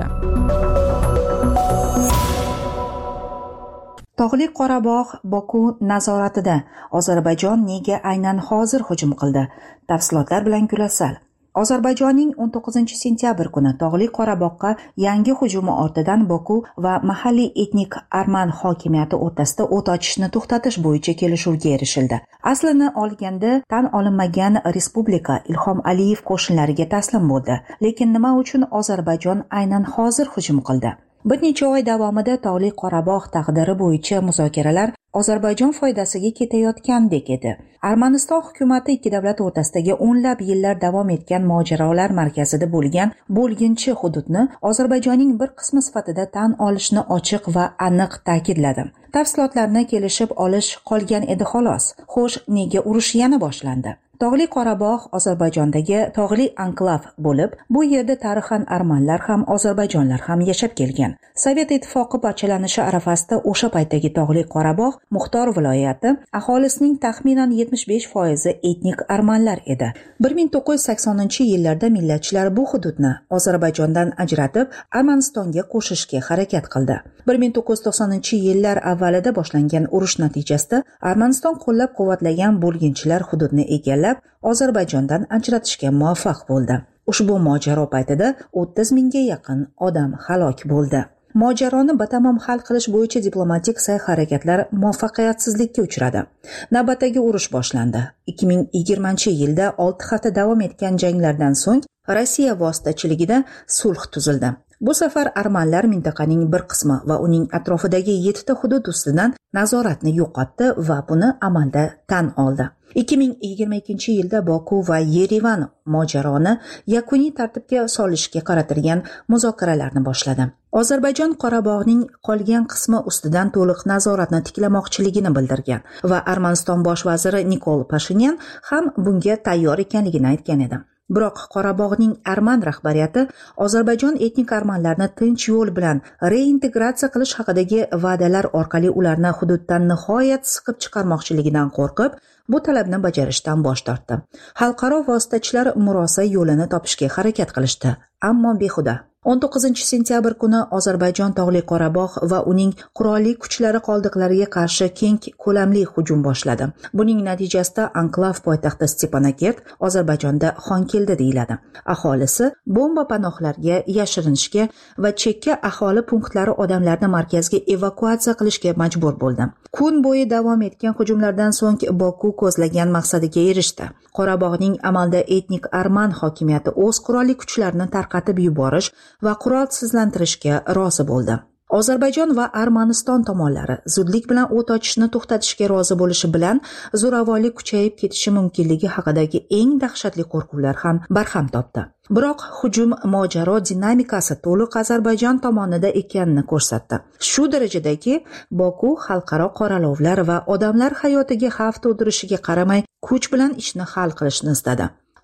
Tog'li Qorabog' Boku nazoratida. Ozarbayjon nega aynan hozir hujum qildi? Tafsilotlar bilan Gulasal. Ozarbayjonning o'n to'qqizinchi sentyabr kuni Tog'li Qorabog'ga yangi hujumi ortidan Boku va mahalliy etnik arman hokimiyati o'rtasida o't ochishni to'xtatish bo'yicha kelishuvga erishildi. Aslini olganda tan olinmagan respublika Ilhom Aliyev qo'shinlariga taslim bo'ldi. Lekin nima uchun Ozarbayjon aynan hozir hujum qildi? Bir necha oy davomida Tog'li Qorabog' taqdiri bo'yicha muzokaralar Ozarbayjon foydasiga ketayotgandek edi. Armaniston hukumati ikki davlat o'rtasidagi o'nlab yillar davom etgan mojarolar markazida bo'lgan bo'lginchi hududni Ozarbayjonning bir qismi sifatida tan olishni ochiq va aniq ta'kidladi. Tafsilotlarni kelishib olish qolgan edi xolos. Xo'sh, nega urush yana boshlandi? Tog'li Qorabog' Ozarbayjondagi tog'li anklav bo'lib, bu yerda tarixan armanlar ham, ozarbayjonlar ham yashab kelgan. Sovet ittifoqi parchalanishi arafasida o'sha paytdagi Tog'li Qorabog' Muxtor viloyati aholisining taxminan yetmish besh foizi etnik armanlar edi. bir ming to'qqiz yuz saksoninchi yillarda millatchilar bu hududni Ozarbayjondan ajratib, Armanistonga qo'shishga harakat qildi. bir ming to'qqiz yuz to'qsoninchi yillar avvalida boshlangan urush natijasida Armaniston qo'llab-quvvatlagan bo'lginchilar hududni egallab Ozarbayjondan ajratishga muvaffaq bo'ldi. Ushbu mojaro paytida o'ttiz mingga yaqin odam halok bo'ldi. Mojaroni batamom hal qilish bo'yicha diplomatik sa'y-harakatlar muvaffaqiyatsizlikka uchradi. Navbatdagi urush boshlandi. ikki ming yigirmanchi yilda olti hafta davom etgan janglardan so'ng Rossiya vositachiligida sulh tuzildi. Bu safar armanlar mintaqaning bir qismi va uning atrofidagi yettita hudud ustidan nazoratni yo'qotdi va buni amalda tan oldi. ikki ming yigirma ikkinchi yilda Boku va Yerevan mojaroni yakuniy tartibga solishga qaratilgan muzokaralarni boshladi. Ozarbayjon Qorabog'ning qolgan qismi ustidan to'liq nazoratni tiklamoqchiligini bildirgan va Armaniston bosh vaziri Nikol Pashinyan ham bunga tayyor ekanligini aytgan edi. Biroq Qorabog'ning arman rahbariyati Ozarbayjon etnik armanlarni tinch yo'l bilan reintegratsiya qilish haqidagi va'dalar orqali ularni hududdan nihoyat siqib chiqarmoqchiligidan qo'rqib, bu talabni bajarishdan bosh tortdi. Xalqaro vositachilar murosa yo'lini topishga harakat qilishdi, ammo behuda. o'n to'qqizinchi sentyabr kuni Ozarbayjon Tog'li Qorabog' va uning qurolli kuchlari qoldiqlariga qarshi keng ko'lamli hujum boshladi. Buning natijasida anklav poytaxti Stepanakert Ozarbayjonda xon keldi deyiladi. Aholisi bomba panohlarga yashirinishga va chekka aholi punktlari odamlarni markazga evakuatsiya qilishga majbur bo'ldi. Kun bo'yi davom etgan hujumlardan so'ng Boku ko'zlagan maqsadiga erishdi. Qorabog'ning amalda etnik arman hokimiyati o'z qurolli kuchlarini tarqatib yuborish va qurolsizlantirishga rozi bo'ldi. Ozarbayjon va Armaniston tomonlari zudlik bilan o't ochishni to'xtatishga rozi bo'lishi bilan zo'ravonlik kuchayib ketishi mumkinligi haqidagi eng dahshatli qo'rquvlar ham barham topdi. Biroq hujum mojaro dinamikasi to'liq Ozarbayjon tomonida ekanini ko'rsatdi. Shu darajadaki, Boku xalqaro qoralovlar va odamlar hayotiga xavf tug'dirishiga qaramay kuch bilan ishni hal qilishni istadi.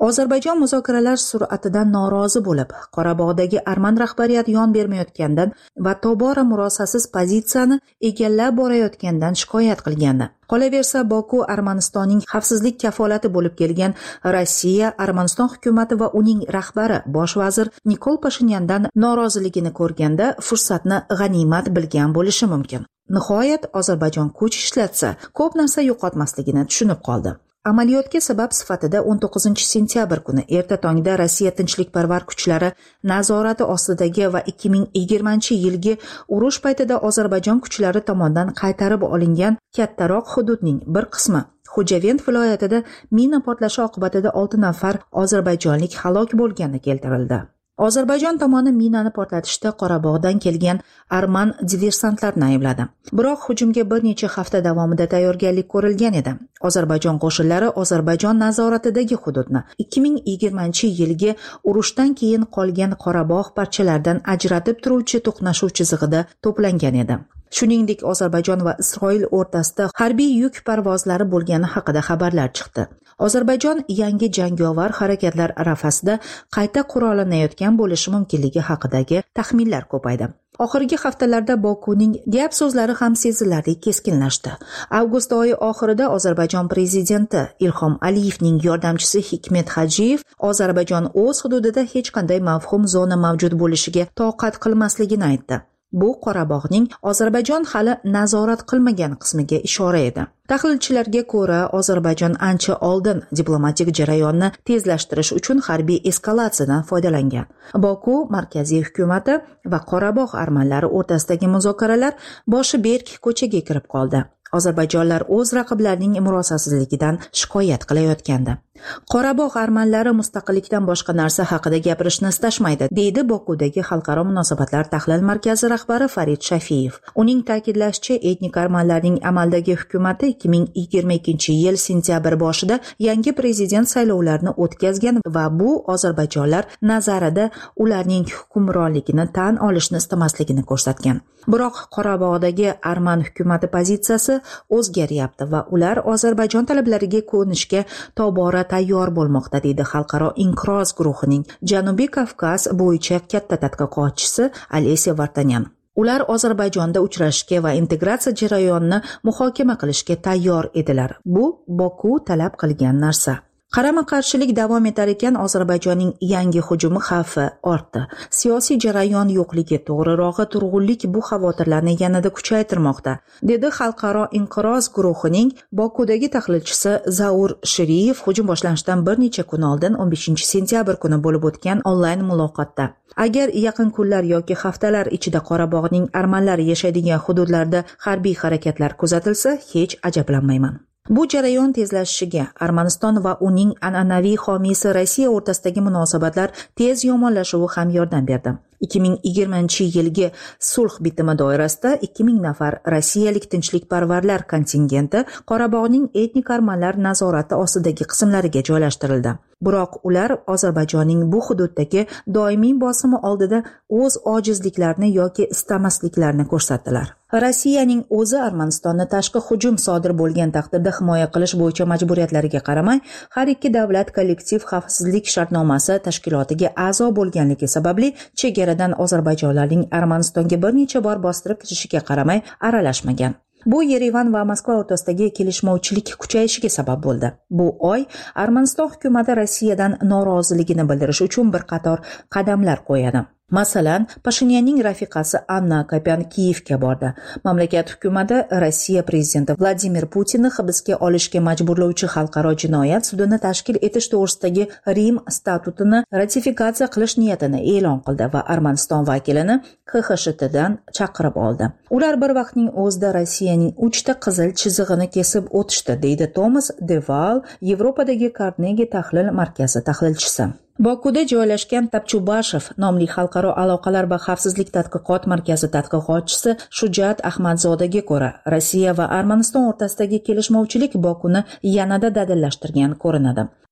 Ozarbayjon muzokaralar sur'atidan norozi bo'lib, Qorabog'dagi arman rahbariyati yon bermayotgandan va tobora murosasiz pozitsiyani egallab borayotgandan shikoyat qilgandi. Qolaversa, Boku Armanistonning xavfsizlik kafolati bo'lib kelgan Rossiya, Armaniston hukumati va uning rahbari bosh vazir Nikol Pashinyandan noroziligini ko'rganda fursatni g'animat bilgan bo'lishi mumkin. Nihoyat Ozarbayjon kuch ishlatsa, ko'p narsa yo'qotmasligini tushunib qoldi. Amaliyotga sabab sifatida o'n to'qqizinchi sentyabr kuni erta tongda Rossiya tinchlikparvar kuchlari nazorati ostidagi va ikki ming yigirmanchi yilgi urush paytida Ozarbayjon kuchlari tomonidan qaytarib olingan kattaroq hududning bir qismi Xo'javend viloyatida mina portlashi oqibatida olti nafar ozarbayjonlik halok bo'lgani keltirildi. Ozarbayjon tomoni minani portlatishda Qorabog'dan kelgan arman diversantlarni aybladi. Biroq hujumga bir necha hafta davomida tayyorgarlik ko'rilgan edi. Ozarbayjon qo'shinlari Ozarbayjon nazoratidagi hududni ikki ming yigirmanchi yilgi urushdan keyin qolgan Qorabog' parchalaridan ajratib turuvchi to'qnashuv chizig'ida to'plangan edi. Shuningdek, Ozarbayjon va Isroil o'rtasida harbiy yuk parvozlari bo'lgani haqida xabarlar chiqdi. Ozarbayjon yangi jangovar harakatlar arafasida qayta qurollanayotgan bo'lishi mumkinligi haqidagi taxminlar ko'paydi. Oxirgi haftalarda Bokuning gap so'zlari ham sezilarli keskinlashdi. Avgust oyi oxirida Ozarbayjon prezidenti Ilhom Aliyevning yordamchisi Hikmet Hajiyev Ozarbayjon o'z hududida hech qanday mavhum zona mavjud bo'lishiga toqat qilmasligini aytdi. Bu Qorabog'ning Ozarbayjon hali nazorat qilmagan qismiga ishora edi. Tahlilchilarga ko'ra, Ozarbayjon ancha oldin diplomatik jarayonni tezlashtirish uchun harbiy eskalatsiyadan foydalangan. Boku markaziy hukumati va Qorabog' armanlari o'rtasidagi muzokaralar boshi berk ko'chaga kirib qoldi. Ozarbayjonlar o'z raqiblarining murosasizligidan shikoyat qilayotgandi. Qorabog' armanlari mustaqillikdan boshqa narsa haqida gapirishni istashmaydi, deydi Bokudagi Xalqaro munosabatlar tahlil markazi rahbari Farid Shafiyev. Uning ta'kidlashicha, etnik armanlarning amaldagi hukumati ikki ming yigirma ikkinchi yil sentyabr boshida yangi prezident saylovlarini o'tkazgan va bu Ozarbayjonlar nazarida ularning hukmronligini tan olishni istamasligini ko'rsatgan. Biroq Qorabog'dagi arman hukumati pozitsiyasi o'zgaryapti va ular Ozarbayjon talablariga ko'nishga tobora tayyor bo'lmoqda, deydi Xalqaro inqiroz guruhining Janubiy Kavkaz bo'yicha katta tadqiqotchisi Alesiya Vartanyan. Ular Ozarbayjonda uchrashishga va integratsiya jarayonini muhokama qilishga tayyor edilar. Bu Boku talab qilgan narsa. Qarama-qarshilik davom etar ekan, Ozarbayjonning yangi hujumi xavfi ortdi. Siyosiy jarayon yo'qligi, to'g'rirog'i turg'unlik bu xavotirlarni yanada kuchaytirmoqda, dedi Xalqaro inqiroz guruhining Bokudagi tahlilchisi Zaur Shiriyev hujum boshlanishidan bir necha kun oldin o'n beshinchi sentyabr kuni bo'lib o'tgan onlayn muloqotda. Agar yaqin kunlar yoki haftalar ichida Qorabog'ning armanlari yashaydigan hududlarda harbiy harakatlar kuzatilsa, hech ajablanmayman. Bu jarayon tezlashishiga Armaniston va uning an'anaviy homiysi Rossiya o'rtasidagi munosabatlar tez yomonlashuvi ham yordam berdi. ikki ming yigirmanchi yilgi sulh bitimi doirasida ikki ming nafar rossiyalik tinchlikparvarlar kontingenti Qorabog'ning etnik armanlar nazorati ostidagi qismlariga joylashtirildi. Biroq ular Ozarbayjonning bu hududdagi doimiy bosimi oldida o'z ojizliklarini yoki istamasliklarini ko'rsatdilar. Rossiyaning o'zi Armanistonni tashqi hujum sodir bo'lgan taqdirda himoya qilish bo'yicha majburiyatlariga qaramay, har ikki davlat kollektiv xavfsizlik shartnomasi tashkilotiga a'zo bo'lganligi sababli chegaradan Ozarbayjonlarning Armanistonga bir necha bor bostirib kirishiga qaramay aralashmagan. Bu Yerevan va Moskva o'rtasidagi kelishmovchilik kuchayishiga sabab bo'ldi. Bu oy Armaniston hukumati Rossiyadan noroziligini bildirish uchun bir qator qadamlar qo'yadi. Masalan, Pashinyanning rafiqasi Anna Kapyan Kiyevga bordi. Mamlakat hukumati Rossiya prezidenti Vladimir Putinni hibsga olishga majburlovchi xalqaro jinoyat sudini tashkil etish to'g'risidagi Rim statutini ratifikatsiya qilish niyatini e'lon qildi va Armaniston vakilini K X S T dan chaqirib oldi. Ular bir vaqtning o'zida Rossiyaning uchta qizil chizig'ini kesib o'tishdi, deydi Thomas Deval, Yevropadagi Carnegie tahlil markazi tahlilchisi. Bokuda joylashgan Tapchubashev nomli xalqaro aloqalar va xavfsizlik tadqiqot markazi tadqiqotchisi Shujat Ahmadzodaga ko'ra, Rossiya va Armaniston o'rtasidagi kelishmovchilik Bokuni yanada dadillashtirgan ko'rinadi.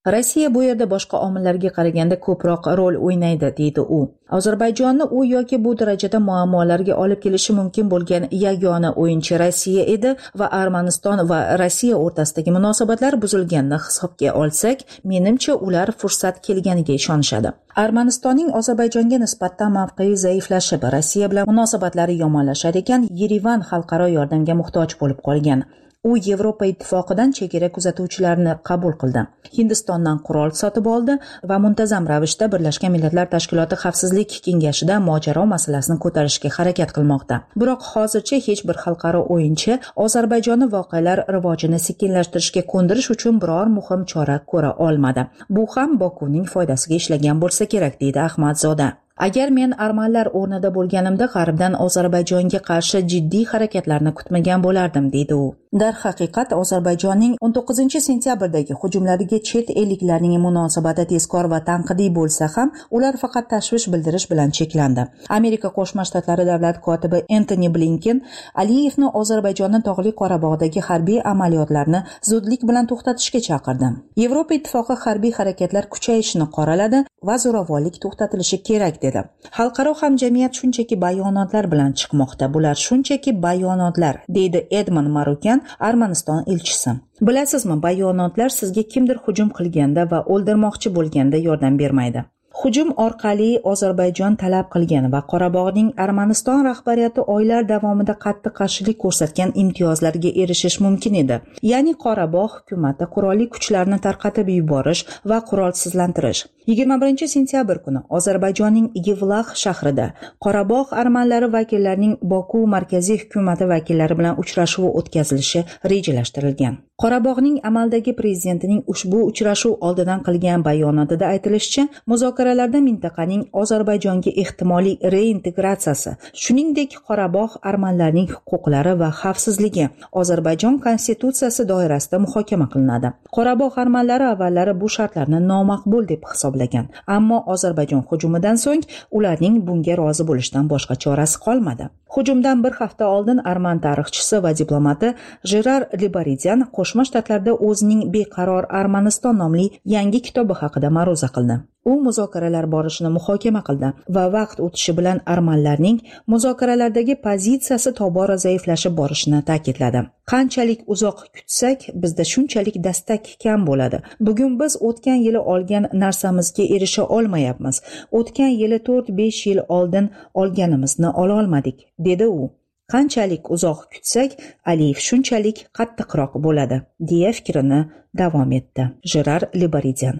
Rossiya bu yerda boshqa omillarga qaraganda ko'proq rol o'ynaydi, deydi u. Ozarbayjonni u yoki bu darajada muammolarga olib kelishi mumkin bo'lgan yagona o'yinchi Rossiya edi va Armaniston va Rossiya o'rtasidagi munosabatlar buzilganini hisobga olsak, menimcha ular fursat kelganiga ishonishadi. Armanistonning Ozarbayjonga nisbatan mavqei zaiflashib, Rossiya bilan munosabatlari yomonlashar ekan, Yerevan xalqaro yordamga muhtoj bo'lib qolgan. U Yevropa ittifoqidan chegara kuzatuvchilarini qabul qildi. Hindistondan qurol sotib oldi va muntazam ravishda Birlashgan Millatlar Tashkiloti Xavfsizlik kengashida mojaro masalasini ko'tarishga harakat qilmoqda. Biroq hozircha hech bir xalqaro o'yinchi Ozarbayjonni voqealar rivojini sekinlashtirishga ko'ndirish uchun biror muhim chora ko'ra olmadi. Bu ham Bokuning foydasiga ishlagan bo'lsa kerak, deydi Ahmadzoda. Agar men armanlar o'rnida bo'lganimda G'arbdan Ozarbayjonga qarshi jiddiy harakatlarni kutmagan bo'lardim, deydi u. Darhaqiqat, Ozarbayjonning o'n to'qqizinchi sentyabrdagi hujumlariga chet elliklarning munosabati tezkor va tanqidiy bo'lsa ham, ular faqat tashvish bildirish bilan cheklandi. Amerika Qo'shma Shtatlari davlat kotibi Antoni Blinken Aliyevni Ozarbayjonni tog'li Qorabog'dagi harbiy amaliyotlarni zudlik bilan to'xtatishga chaqirdi. Yevropa ittifoqi harbiy harakatlar kuchayishini qoraladi va zo'ravonlik to'xtatilishi kerak dedi. Xalqaro hamjamiyat shunchaki bayonotlar bilan chiqmoqda. Bular shunchaki bayonotlar, deydi Edmond Marukan, Armaniston elchisi. Bilasizmi, bayonotlar sizga kimdir hujum qilganda va o'ldirmoqchi bo'lganda yordam bermaydi. Hujum orqali Ozarbayjon talab qilgan va Qorabog'ning Armaniston rahbariyati oylar davomida qattiq qarshilik ko'rsatgan imtiyozlarga erishish mumkin edi. Ya'ni Qorabog' hukumati qurolli kuchlarni tarqatib yuborish va qurolsizlantirish. yigirma birinchi sentyabr kuni Ozarbayjonning Yevlax shahrida Qorabog' armanlari vakillarining Boku markaziy hukumati vakillari bilan uchrashuvi o'tkazilishi rejalashtirilgan. Qorabog'ning amaldagi prezidentining ushbu uchrashuv oldidan qilgan bayonotida aytilishicha, muzokaralarda mintaqaning Ozarbayjonga ehtimoliy reintegratsiyasi, shuningdek Qorabog' armanlarining huquqlari va xavfsizligi Ozarbayjon konstitutsiyasi doirasida muhokama qilinadi. Qorabog' armanlari avvallari bu shartlarni nomaqbul deb hisoblagan, ammo Ozarbayjon hujumidan so'ng ularning bunga rozi bo'lishdan boshqa chorasi qolmadi. Hujumdan bir hafta oldin arman tarixchisi va diplomati Jerar Libaridyan Qo'shma Shtatlarda o'zining Beqaror Armaniston nomli yangi kitobi haqida ma'ruza qildi. U muzokaralar borishini muhokama qildi va vaqt o'tishi bilan armanlarning muzokaralardagi pozitsiyasi tobora zaiflashib borishini ta'kidladi. Qanchalik uzoq kutsak, bizda shunchalik dastak kam bo'ladi. Bugun biz o'tgan yili olgan narsamizga erisha olmayapmiz. O'tgan yili to'rt besh yil oldin olganimizni ola olmadik, dedi u. Qanchalik uzoq kutsak, Aliyev shunchalik qattiqroq bo'ladi, deya fikrini davom etdi. Jerar Libaridyan.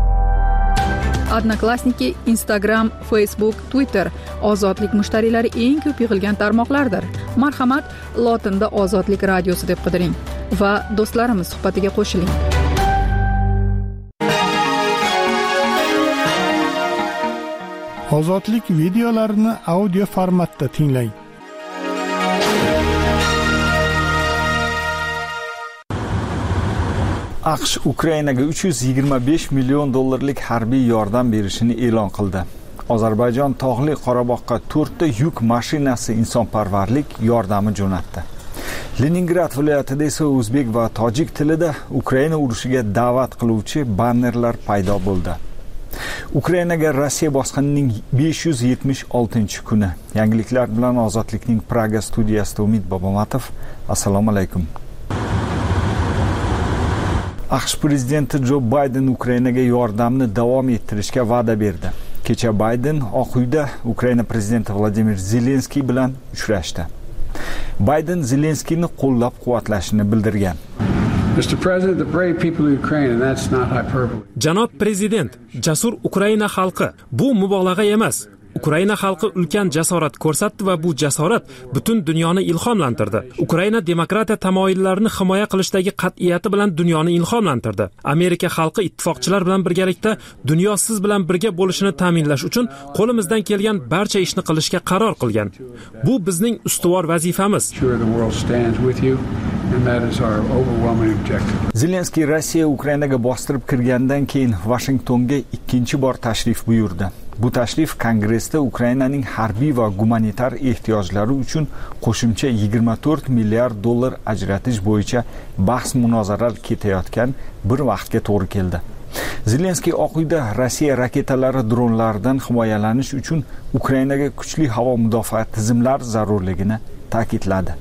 Odnoklassniki, Instagram, Facebook, Twitter ozodlik mushtariylari eng ko'p yig'ilgan tarmoqlardir. Marhamat, lotinda Ozodlik radiosi deb qidiring va do'stlarimiz suhbatiga qo'shiling. Ozodlik videolarini audio formatda tinglang. AQSh Ukrainaga uch yuz yigirma besh million dollarlik harbiy yordam berishini e'lon qildi. Ozarbayjon tog'li Qorabog'ga to'rtta yuk mashinasi insonparvarlik yordami jo'natdi. Leningrad viloyatida esa o'zbek va tojik tilida Ukraina urushiga da'vat qiluvchi bannerlar paydo bo'ldi. Ukrainaga Rossiya bosqinining besh yuz yetmish oltinchi kuni. Yangiliklar bilan Ozodlikning Praga studiyasida Umid Bobomatov. Assalomu alaykum. AQSh prezidenti Jo Bayden Ukrainaga yordamni davom ettirishga va'da berdi. Kecha Bayden Oq uyda Ukraina prezidenti Vladimir Zelenskiy bilan uchrashdi. Bayden Zelenskiyni qo'llab-quvvatlashini bildirgan. Mister President, the brave people of Ukraine, and that's not hyperbole. Janob prezident, jasur Ukraina xalqi, bu mubolag'a emas. Ukraina xalqi ulkan jasorat ko'rsatdi va bu jasorat butun dunyoni ilhomlantirdi. Ukraina demokratiya tamoyillarini himoya qilishdagi qat'iyati bilan dunyoni ilhomlantirdi. Amerika xalqi ittifoqchilar bilan birgalikda dunyo siz bilan birga bo'lishini ta'minlash uchun qo'limizdan kelgan barcha ishni qilishga qaror qilgan. Bu bizning ustuvor vazifamiz. Zelenskiy Rossiya Ukrainaga bostirib kirgandan keyin Washingtonga ikkinchi bor tashrif buyurdi. Bu tashrif Kongressda Ukrainaning harbiy va gumanitar ehtiyojlari uchun qo'shimcha yigirma to'rt milliard dollar ajratish bo'yicha bahs-munozaralar ketayotgan bir vaqtga to'g'ri keldi. Zelenskiy Oq uyda Rossiya raketalari dronlaridan himoyalanish uchun Ukrainaga kuchli havo mudofaa tizimlari zarurligini ta'kidladi.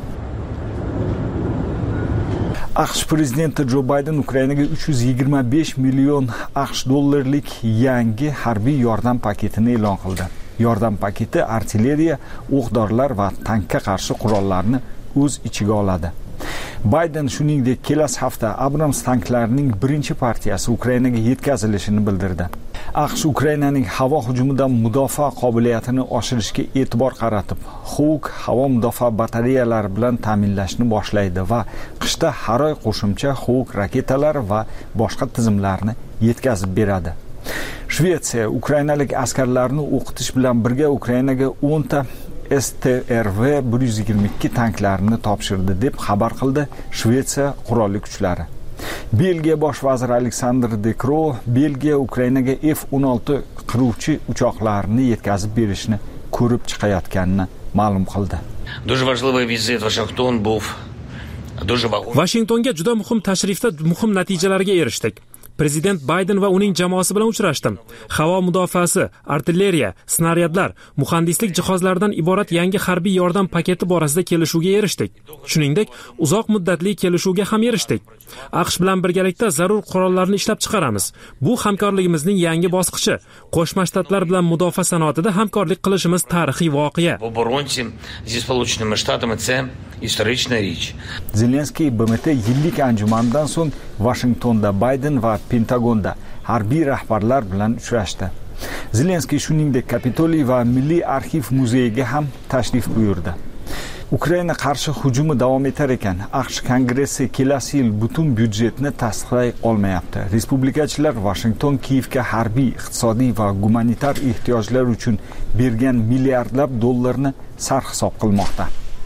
AQSh prezidenti Jo Bayden Ukrainaga uch yuz yigirma besh million AQSh dollarlik yangi harbiy yordam paketini e'lon qildi. Yordam paketi artilleriya, o'q-dorilar va tankka qarshi qurollarni o'z ichiga oladi. Bayden shuningdek kelasi hafta Abrams tanklarining birinchi partiyasi Ukrainaga yetkazilishini bildirdi. AQSh Ukrainaning havo hujumidan mudofaa qobiliyatini oshirishga e'tibor qaratib, Hawk havo mudofaa batareyalari bilan ta'minlashni boshlaydi va qishda har oy qo'shimcha Hawk raketalari va boshqa tizimlarni yetkazib beradi. Shvetsiya ukrainalik askarlarni o'qitish bilan birga Ukrainaga o'n ta S T R V bir yuz yigirma ikki tanklarini topshirdi deb xabar qildi Shvetsiya qurolli kuchlari. Belgiya bosh vaziri Alexander De Croo Belgiya Ukrainaga F o'n olti qiruvchi uchoqlarini yetkazib berishni ko'rib chiqayotganini ma'lum qildi. Дуже важливий візит Вашингтон був дуже вагомий. Washingtonga juda muhim tashrifda muhim natijalarga erishdik. Prezident Bayden va uning jamoasi bilan uchrashdim. Havo mudofaasi, artilleriya, snaryadlar, muhandislik jihozlaridan iborat yangi harbiy yordam paketi borasida kelishuvga erishdik. Shuningdek, uzoq muddatli kelishuvga ham erishdik. AQSh bilan birgalikda zarur qurollarni ishlab chiqaramiz. Bu hamkorligimizning yangi bosqichi. Qo'shma Shtatlar bilan mudofaa sanoatida hamkorlik qilishimiz tarixiy voqea. Оборонці зі Сполученими Штатами це історична річ. Zelenskiy B M T yillik anjumandan so'ng Washingtonda Bayden va Pentagonda harbiy rahbarlar bilan uchrashdi. Zelenskiy shuningdek Kapitoliy va Milliy arxiv muzeyiga ham tashrif buyurdi. Ukraina qarshi hujumi davom etar ekan, AQSh Kongressi kelasi yil butun byudjetni tasdiqlay olmayapti. Respublikachilar Washington Kiyevga harbiy, iqtisodiy va gumanitar ehtiyojlar uchun bergan milliardlab dollarni sarhisob qilmoqda.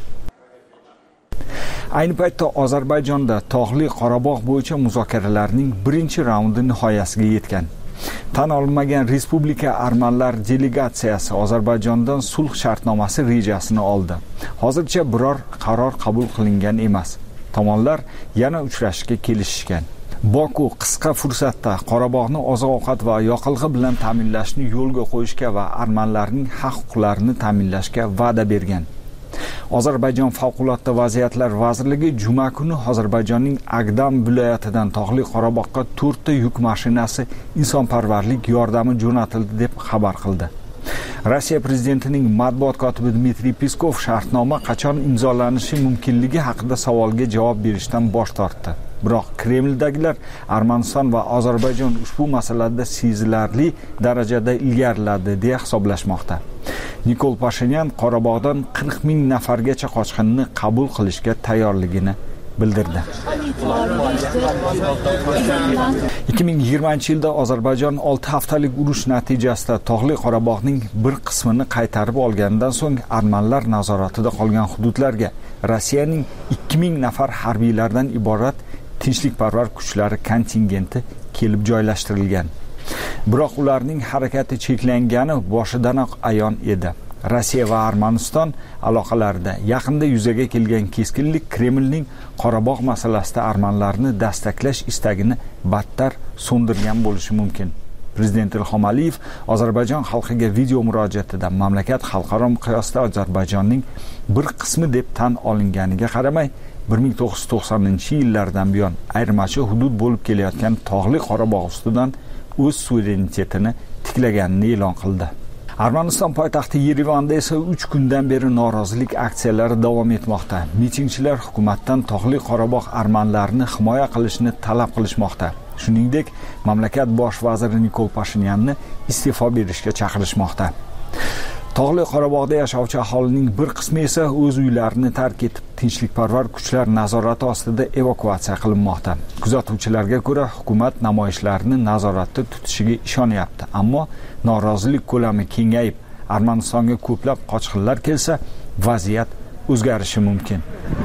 Ayni paytda Ozarbayjonda tog'li Qorabog' bo'yicha muzokaralarning birinchi raundi nihoyasiga yetgan. Tan olinmagan respublika armanlar delegatsiyasi Ozarbayjondan sulh shartnomasi rejasini oldi. Hozircha biror qaror qabul qilingan emas. Tomonlar yana uchrashishga kelishishgan. Boku qisqa fursatda Qorabog'ni oziq-ovqat va yoqilg'i bilan ta'minlashni yo'lga qo'yishga va armanlarning haq-huquqlarini ta'minlashga va'da bergan. Ozarbayjon favqulodda vaziyatlar vazirligi juma kuni Ozarbayjonning Agdam viloyatidan tog'li Qorabog'ga to'rtta yuk mashinasi insonparvarlik yordami jo'natildi deb xabar qildi. Rossiya prezidentining matbuot kotibi Dmitriy Peskov shartnoma qachon imzolanishi mumkinligi haqida savolga javob berishdan bosh tortdi. Biroq Kremldagilar Armaniston va Ozarbayjon ushbu masalada sezilarli darajada ilgariladi deya hisoblashmoqda. Nikol Pashinyan Qorabog'dan qirq ming nafargacha qochqinni qabul qilishga tayyorligini bildirdi. ikki ming yigirmanchi yilda Ozarbayjon olti haftalik urush natijasida tog'li Qorabog'ning bir qismini qaytarib olgandan so'ng armanlar nazoratida qolgan hududlarga Rossiyaning ikki ming nafar harbiylardan iborat tinchlikparvar kuchlari kontingenti kelib joylashtirilgan. Biroq ularning harakati cheklangani boshidanoq ayon edi. Rossiya va Armaniston aloqalarida yaqinda yuzaga kelgan keskinlik Kremlning Qorabog' masalasida armanlarni dastaklash istagini battar so'ndirgan bo'lishi mumkin. Prezident Ilhom Aliyev Ozarbayjon xalqiga video murojaatida mamlakat xalqaro miqyosda Ozarbayjonning bir qismi deb tan olinganiga qaramay bir ming to'qqiz yuz to'qsoninchi yillardan buyon ayirmachi hudud bo'lib kelayotgan tog'li Qorabog' ustidan o'z suverenitetini tiklaganini e'lon qildi. Armaniston poytaxti Yerevanda esa uch kundan beri norozilik aksiyalari davom etmoqda. Mitingchilar hukumatdan tog'li Qorabog' armanlarini himoya qilishni talab qilishmoqda. Shuningdek, mamlakat bosh vaziri Nikol Pashinyanni iste'fo berishga chaqirishmoqda. Tog'li Qorabog'da yashovchi aholining bir qismi esa o'z uylarini tark etib, tinchlikparvar kuchlar nazorati ostida evakuatsiya qilinmoqda. Kuzatuvchilarga ko'ra, hukumat namoyishlarni nazoratda tutishiga ishonyapti, ammo norozilik ko'lami kengayib, Armanistonga ko'plab qochqinlar kelsa, vaziyat o'zgarishi mumkin.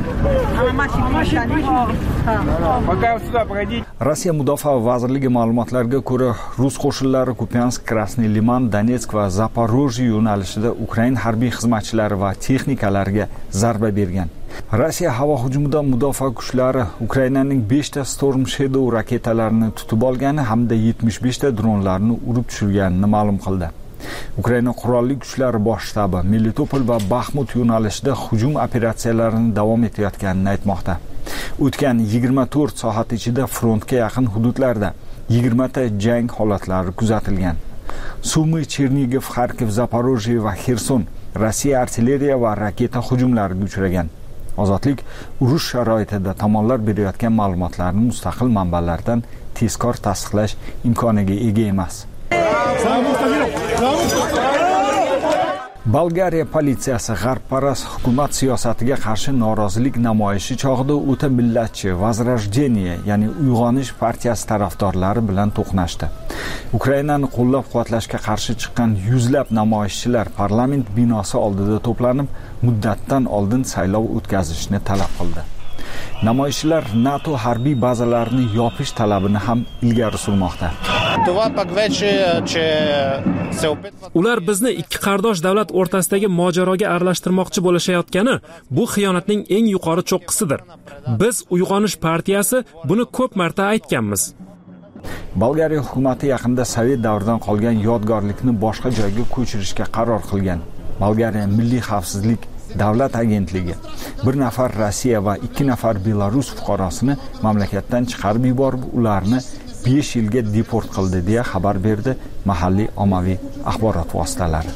Rossiya Mudofaa vazirligi ma'lumotlariga ko'ra, rus qo'shinlari Kupiansk, Krasnoy Liman, Donetsk va Zaporojye yo'nalishida Ukraina harbiy xizmatchilari va texnikalariga zarba bergan. Rossiya havo hujumidan mudofaa kuchlari Ukrainaning beshta Storm Shadow raketalarini tutib olgani hamda yetmish beshta dronlarni urib tushirganini ma'lum qildi. Ukraina qurolli kuchlari bosh shtabi Melitopol va Baxmut yo'nalishida hujum operatsiyalarini davom etayotganini aytmoqda. O'tgan yigirma to'rt soat ichida frontga yaqin hududlarda yigirma ta jang holatlari kuzatilgan. Sumy, Chernigiv, Kharkiv, Zaporojye va Xerson Rossiya artilleriya va raketa hujumlariga uchragan. Ozodlik urush sharoitida tomonlar berayotgan ma'lumotlarni mustaqil manbalardan tezkor tasdiqlash imkoniga ega emas. Bolgariya politsiyasi g'arbparast hukumat siyosatiga qarshi norozilik namoyishi chog'ida o'ta millatchi Возрождение, ya'ni uyg'onish partiyasi tarafdorlari bilan to'qnashdi. Ukrainani qo'llab-quvvatlashga qarshi chiqqan yuzlab namoyishchilar parlament binosi oldida to'planib, muddatdan oldin saylov o'tkazishni talab qildi. Namoyishchilar NATO harbiy bazalarini yopish talabini ham ilgari surmoqda. Ular bizni ikki qardosh davlat o'rtasidagi mojaroga aralashtirmoqchi bo'lishayotgani bu xiyonatning eng yuqori cho'qqisidir. Biz Uyg'onish partiyasi buni ko'p marta aytganmiz. Bolgariya hukumati yaqinda Sovet davridan qolgan yodgorlikni boshqa joyga ko'chirishga qaror qilgan. Bolgariya Milliy xavfsizlik davlat agentligi bir nafar Rossiya va ikki nafar Belarus fuqarosini mamlakatdan chiqarib yuborib, ularni besh yilga deport qildi deya xabar berdi mahalliy ommaviy axborot vositalari.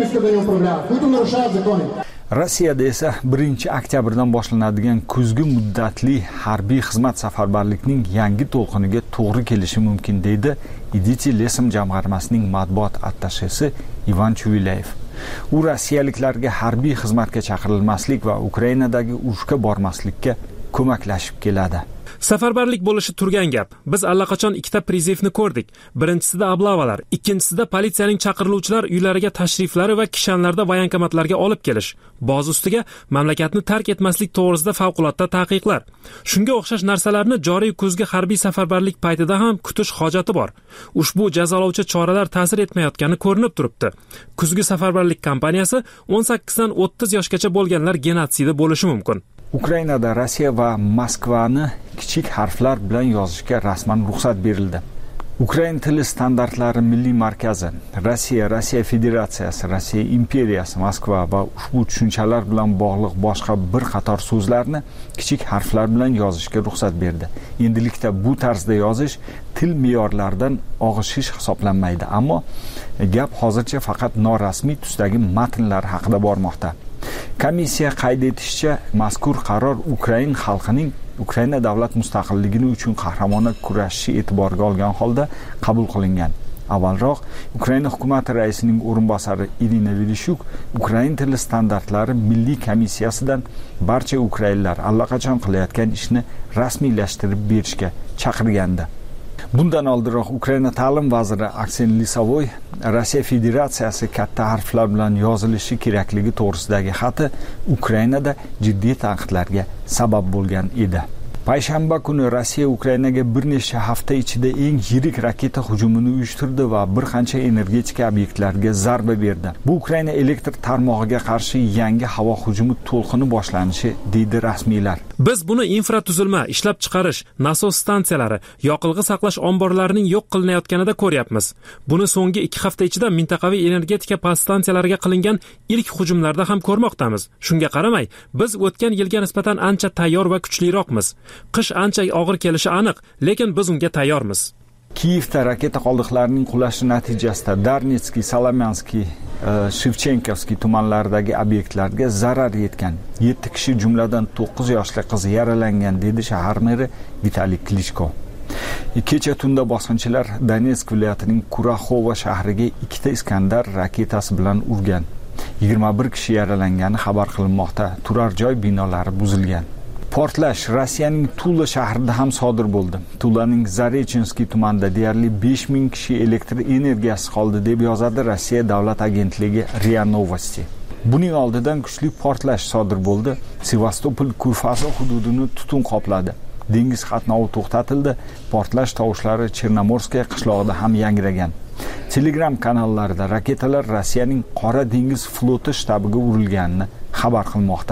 Rossiyada esa birinchi oktyabrdan boshlanadigan kuzgi muddatli harbiy xizmat safarbarlikning yangi to'lqiniga to'g'ri kelishi mumkin deydi Iditi Lesm jamg'armasining matbuot attashesi Ivan Chuvilayev. U rossiyaliklarga harbiy xizmatga chaqirilmaslik va Ukrainadagi urushga bormaslikka ko'maklashib keladi. Safarbarlik bo'lishi turgan gap. Biz allaqachon ikkita prizivni ko'rdik. Birinchisida oblavalar, ikkinchisida politsiyaning chaqiriluvchilar uylariga tashriflari va kishanlarda voyankomatlarga olib kelish. Boz ustiga mamlakatni tark etmaslik to'g'risida favqulodda taqiqlar. Shunga o'xshash narsalarni joriy kuzgi harbiy safarbarlik paytida ham kutish hojati bor. Ushbu jazolovchi choralar ta'sir etmayotgani ko'rinib turibdi. Kuzgi safarbarlik kampaniyasi o'n sakkizdan o'ttiz yoshgacha bo'lganlar genotsidi bo'lishi mumkin. Ukrainada Rossiya va Moskvani kichik harflar bilan yozishga rasman ruxsat berildi. Ukrain tili standartlari milliy markazi, Rossiya, Rossiya Federatsiyasi, Rossiya imperiyasi, Moskva va ushbu tushunchalar bilan bog'liq boshqa bir qator so'zlarni kichik harflar bilan yozishga ruxsat berdi. Endilikda bu tarzda yozish til me'yorlaridan og'ishish hisoblanmaydi, ammo gap hozircha faqat norasmiy tusdagi matnlar haqida bormoqda. Komissiya qayd etishicha, mazkur qaror Ukrain xalqining Ukraina davlat mustaqilligi uchun qahramona kurashishi e'tiborga olgan holda qabul qilingan. Avvalroq Ukraina hukumati raisining o'rinbosari Irina Vereshchuk Ukrain tili standartlari milliy komissiyasidan barcha ukrainlar allaqachon qilayotgan ishni rasmiylashtirib berishga chaqirgandi. Bundan oldinroq Ukraina ta'lim vaziri Aksen Lisovoy Rossiya Federatsiyasi katta harflar bilan yozilishi kerakligi to'g'risidagi xati Ukrainada jiddiy tanqidlarga sabab bo'lgan edi. Payshanba kuni Rossiya Ukrainaga bir necha hafta ichida eng yirik raketa hujumini uyushtirdi va bir qancha energetika obyektlarga zarba berdi. Bu Ukraina elektr tarmog'iga qarshi yangi havo hujumi to'lqini boshlanishi deydi rasmiylar. Biz buni infratuzilma, ishlab chiqarish, nasos stansiyalari, yoqilg'i saqlash omborlarining yo'q qilinayotganida ko'ryapmiz. Buni so'nggi ikki hafta ichida mintaqaviy energetika podstansiyalariga qilingan ilk hujumlarda ham ko'rmoqdamiz. Shunga qaramay, biz o'tgan yilga nisbatan ancha tayyor va kuchliroqmiz. Qish ancha og'ir kelishi aniq, lekin biz unga tayyormiz. Kiyevda raketa qoldiqlarining qulashi natijasida Darnetskiy, Salomyanskiy, Shevchenkovskiy tumanlaridagi obyektlarga zarar yetgan. yetti kishi jumladan to'qqiz yoshli qiz yaralangan dedi shahar meri Vitaliy Klitschko. Kecha tunda bosqinchilar Donetsk viloyatining Kuraxova shahriga ikkita Iskandar raketasi bilan urgan. yigirma bir kishi yaralangani xabar qilinmoqda. Turar joy binolari buzilgan. Portlash Rossiyaning Tula shahrida ham sodir bo'ldi. Tulaning Zarechinskiy tumanida deyarli besh ming kishi elektr energiyasi qoldi deb yozadi Rossiya davlat agentligi RIA Novosti. Buning oldidan kuchli portlash sodir bo'ldi. Sevastopol ko'rfazi hududini tutun qopladi. Dengiz qatnovi to'xtatildi. Portlash tovushlari Chernomorskiy qishlog'ida ham yangragan. Telegram kanallarida raketalar Rossiyaning Qora dengiz floti shtabiga urilganini xabar qilmoqda.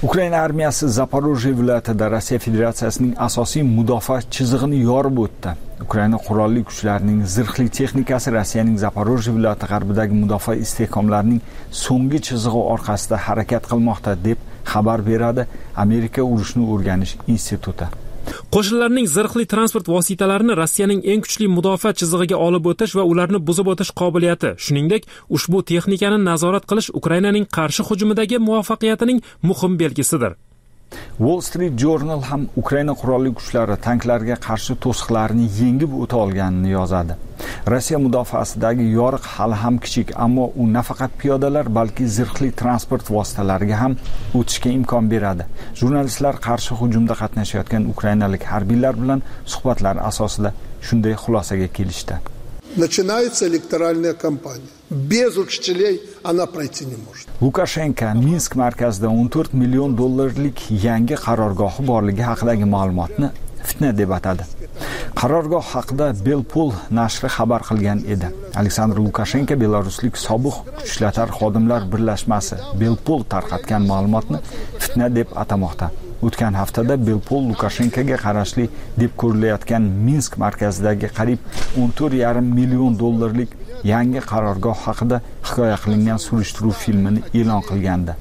Ukraina armiyasi Zaporojye viloyatida Rossiya Federatsiyasining asosiy mudofaa chizig'ini yorib o'tdi. Ukraina qurolli kuchlarining zirhli texnikasi Rossiyaning Zaporojye viloyati g'arbidagi mudofaa istehkomlarining so'nggi chizig'i orqasida harakat qilmoqda deb xabar beradi Amerika urushni o'rganish instituti. Qo'shinlarning zirhli transport vositalarini Rossiyaning eng kuchli mudofaa chizig'iga olib o'tish va ularni buzib o'tish qobiliyati, shuningdek, ushbu texnikani nazorat qilish Ukrainaning qarshi hujumidagi muvaffaqiyatining muhim belgisidir. Wall Street Journal ham Ukraina qurolli kuchlari tanklarga qarshi to'siqlarni yengib o'ta olganini yozadi. Rossiya mudofaasidagi yoriq hali ham kichik, ammo u nafaqat piyodalar, balki zirhli transport vositalariga ham o'tishga imkon beradi. Jurnalistlar qarshi hujumda qatnashayotgan ukrainalik harbiylar bilan suhbatlar asosida shunday xulosaga kelishdi. Начинается электоральная кампания. Без учителей она пройти не может. Lukashenko Minsk markazida o'n to'rt million dollarlik yangi qarorgohi borligi haqidagi ma'lumotni fitna deb atadi. Qarorgoh haqida Belpol nashri xabar qilgan edi. Aleksandr Lukashenko Belaruslik sobiq kuchlatar xodimlar birlashmasi Belpol tarqatgan ma'lumotni fitna deb atamoqda. O'tgan haftada Belpol Lukashenkoga qarashli deb ko'rilayotgan Minsk markazidagi qariyb o'n to'rt yarim million dollarlik yangi qarorgoh haqida hikoya qilingan surishtiruv filmini e'lon qilgandi.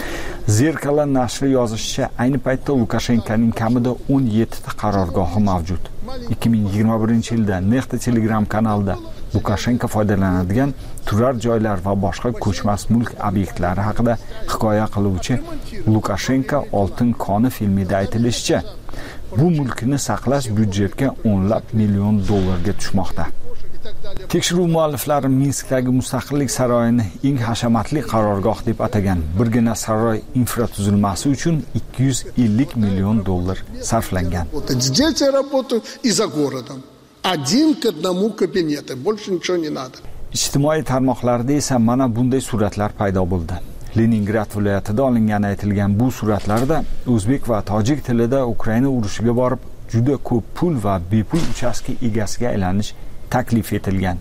Zerkala nashri yozishicha, ayni paytda Lukashenkoning kamida o'n yetti ta qarorgohi mavjud. ikki ming yigirma birinchi yilda Nexta Telegram kanalida Lukashenko foydalanadigan turar joylar va boshqa ko'chmas mulk obyektlari haqida hikoya qiluvchi Lukashenko oltin koni filmida aytilishicha, bu mulkni saqlash byudjetga o'nlab million dollarga tushmoqda. Tekshiruv mualliflari Minskdagi mustaqillik saroyini eng hashamatli qarorgoh deb atagan. Birgina saroy infratuzilmasi uchun ikki yuz ellik million dollar sarflangan. Дети работают и за городом. Один к одному кабинет, больше ничего не надо. Ijtimoiy tarmoqlarda esa mana bunday suratlar paydo bo'ldi. Leningrad viloyatida olingani aytilgan bu suratlarda o'zbek va tojik tilida Ukraina urushiga borib, juda ko'p pul va bepul uchastka egasiga aylanish taklif etilgan.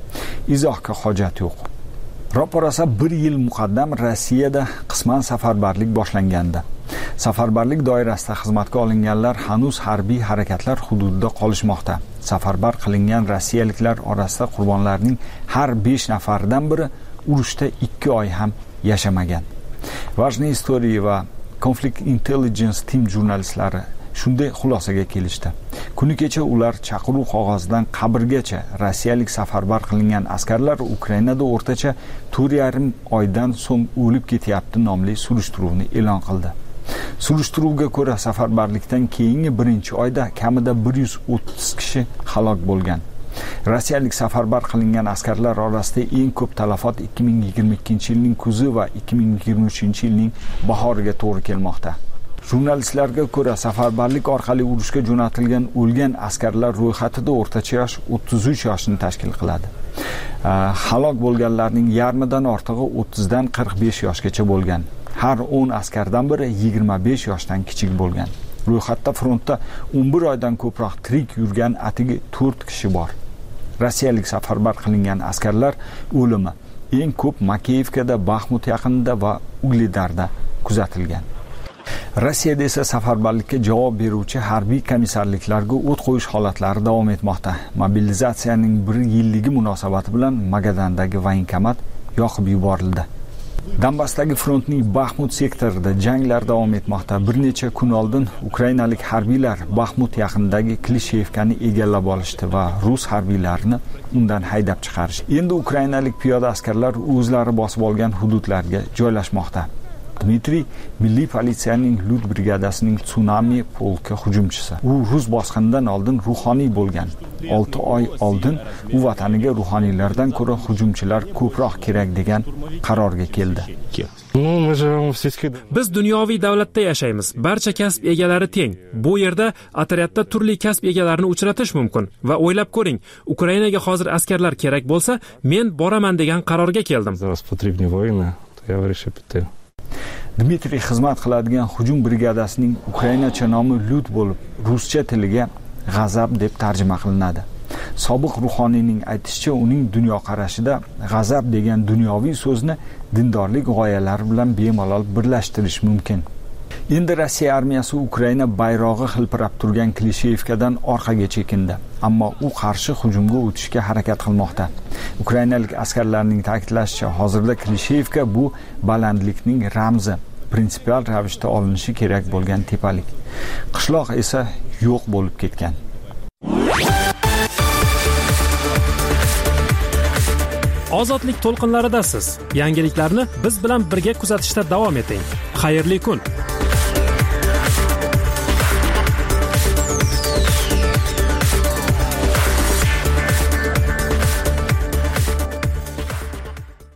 Izohga hojat yo'q. Ro'parasa bir yil muqaddam Rossiyada qisman safarbarlik boshlangandi. Safarbarlik doirasida xizmatga olinganlar hanuz harbiy harakatlar hududida qolishmoqda. Safarbar qilingan rossiyaliklar orasida qurbonlarning har besh nafaridan biri urushda ikki oy ham yashamagan. Важные истории va Conflict Intelligence Team jurnalistlari shunday xulosaga kelishdi. Kuni kecha ular chaqiruv qog'ozidan qabrgacha rossiyalik safarbar qilingan askarlar Ukrainada o'rtacha to'rt yarim oydan so'ng o'lib ketyapti nomli surishtiruvni e'lon qildi. Surishtiruvga ko'ra safarbarlikdan keyingi birinchi oyda kamida bir yuz o'ttiz kishi halok bo'lgan. Rossiyalik safarbar qilingan askarlar orasida eng ko'p talafot ikki ming yigirma ikkinchi yilning kuzi va ikki ming yigirma uchinchi yilning bahoriga to'g'ri kelmoqda. Jurnalistlarga ko'ra, safarbarlik orqali urushga jo'natilgan o'lgan askarlar ro'yxatida o'rtacha yosh o'ttiz uch yoshni tashkil qiladi. Halok bo'lganlarning yarmidan ortig'i o'ttizdan qirq besh yoshgacha bo'lgan. Har o'n askardan biri yigirma besh yoshdan kichik bo'lgan. Ro'yxatda frontda o'n bir oydan ko'proq tirik yurgan atigi to'rt kishi bor. Rossiyalik safarbar qilingan askarlar o'limi eng ko'p Makeyevkada, Baxmut yaqinida va Ugledarda kuzatilgan. Rossiyada esa safarbarlikka javob beruvchi harbiy komissarliklarga o't qo'yish holatlari davom etmoqda. Mobilizatsiyaning bir yilligi munosabati bilan Magadandagi voyinkomat yoqib yuborildi. Donbassdagi frontning Baxmut sektorida janglar davom etmoqda. Bir necha kun oldin ukrainalik harbiylar Baxmut yaqinidagi Klishevkani egallab olishdi va rus harbiylarini undan haydab chiqarishdi. Endi ukrainalik piyoda askarlar o'zlari bosib olgan hududlarga joylashmoqda. Dmitriy milliy politsiyaning Lut brigadasining Tsunami polki hujumchisi. U rus bosqinidan oldin ruhoniy bo'lgan. olti oy oldin u vataniga ruhoniylardan ko'ra hujumchilar ko'proq kerak degan qarorga keldi. Biz dunyoviy davlatda yashaymiz. Barcha kasb egalari teng. Bu yerda otryadda turli kasb egalarini uchratish mumkin va o'ylab ko'ring, Ukrainaga hozir askarlar kerak bo'lsa, men boraman degan qarorga keldim. Dmitriy xizmat qiladigan hujum brigadasining ukrainacha nomi Lut bo'lib, ruscha tiliga g'azab deb tarjima qilinadi. Sobiq ruhoniyning aytishicha, uning dunyoqarashida g'azab degan dunyoviy so'zni dindorlik g'oyalari bilan bemalol birlashtirish mumkin. Endi Rossiya armiyasi Ukraina bayrog'i hilpirab turgan Klishevkadan orqaga chekindi, ammo u qarshi hujumga o'tishga harakat qilmoqda. Ukrainalik askarlarning ta'kidlashicha, hozirda Klishevka bu balandlikning ramzi, prinsipial ravishda olinishi kerak bo'lgan tepalik. Qishloq esa yo'q bo'lib ketgan. Ozodlik to'lqinlaridasiz. Yangiliklarni biz bilan birga kuzatishda davom eting. Xayrli kun.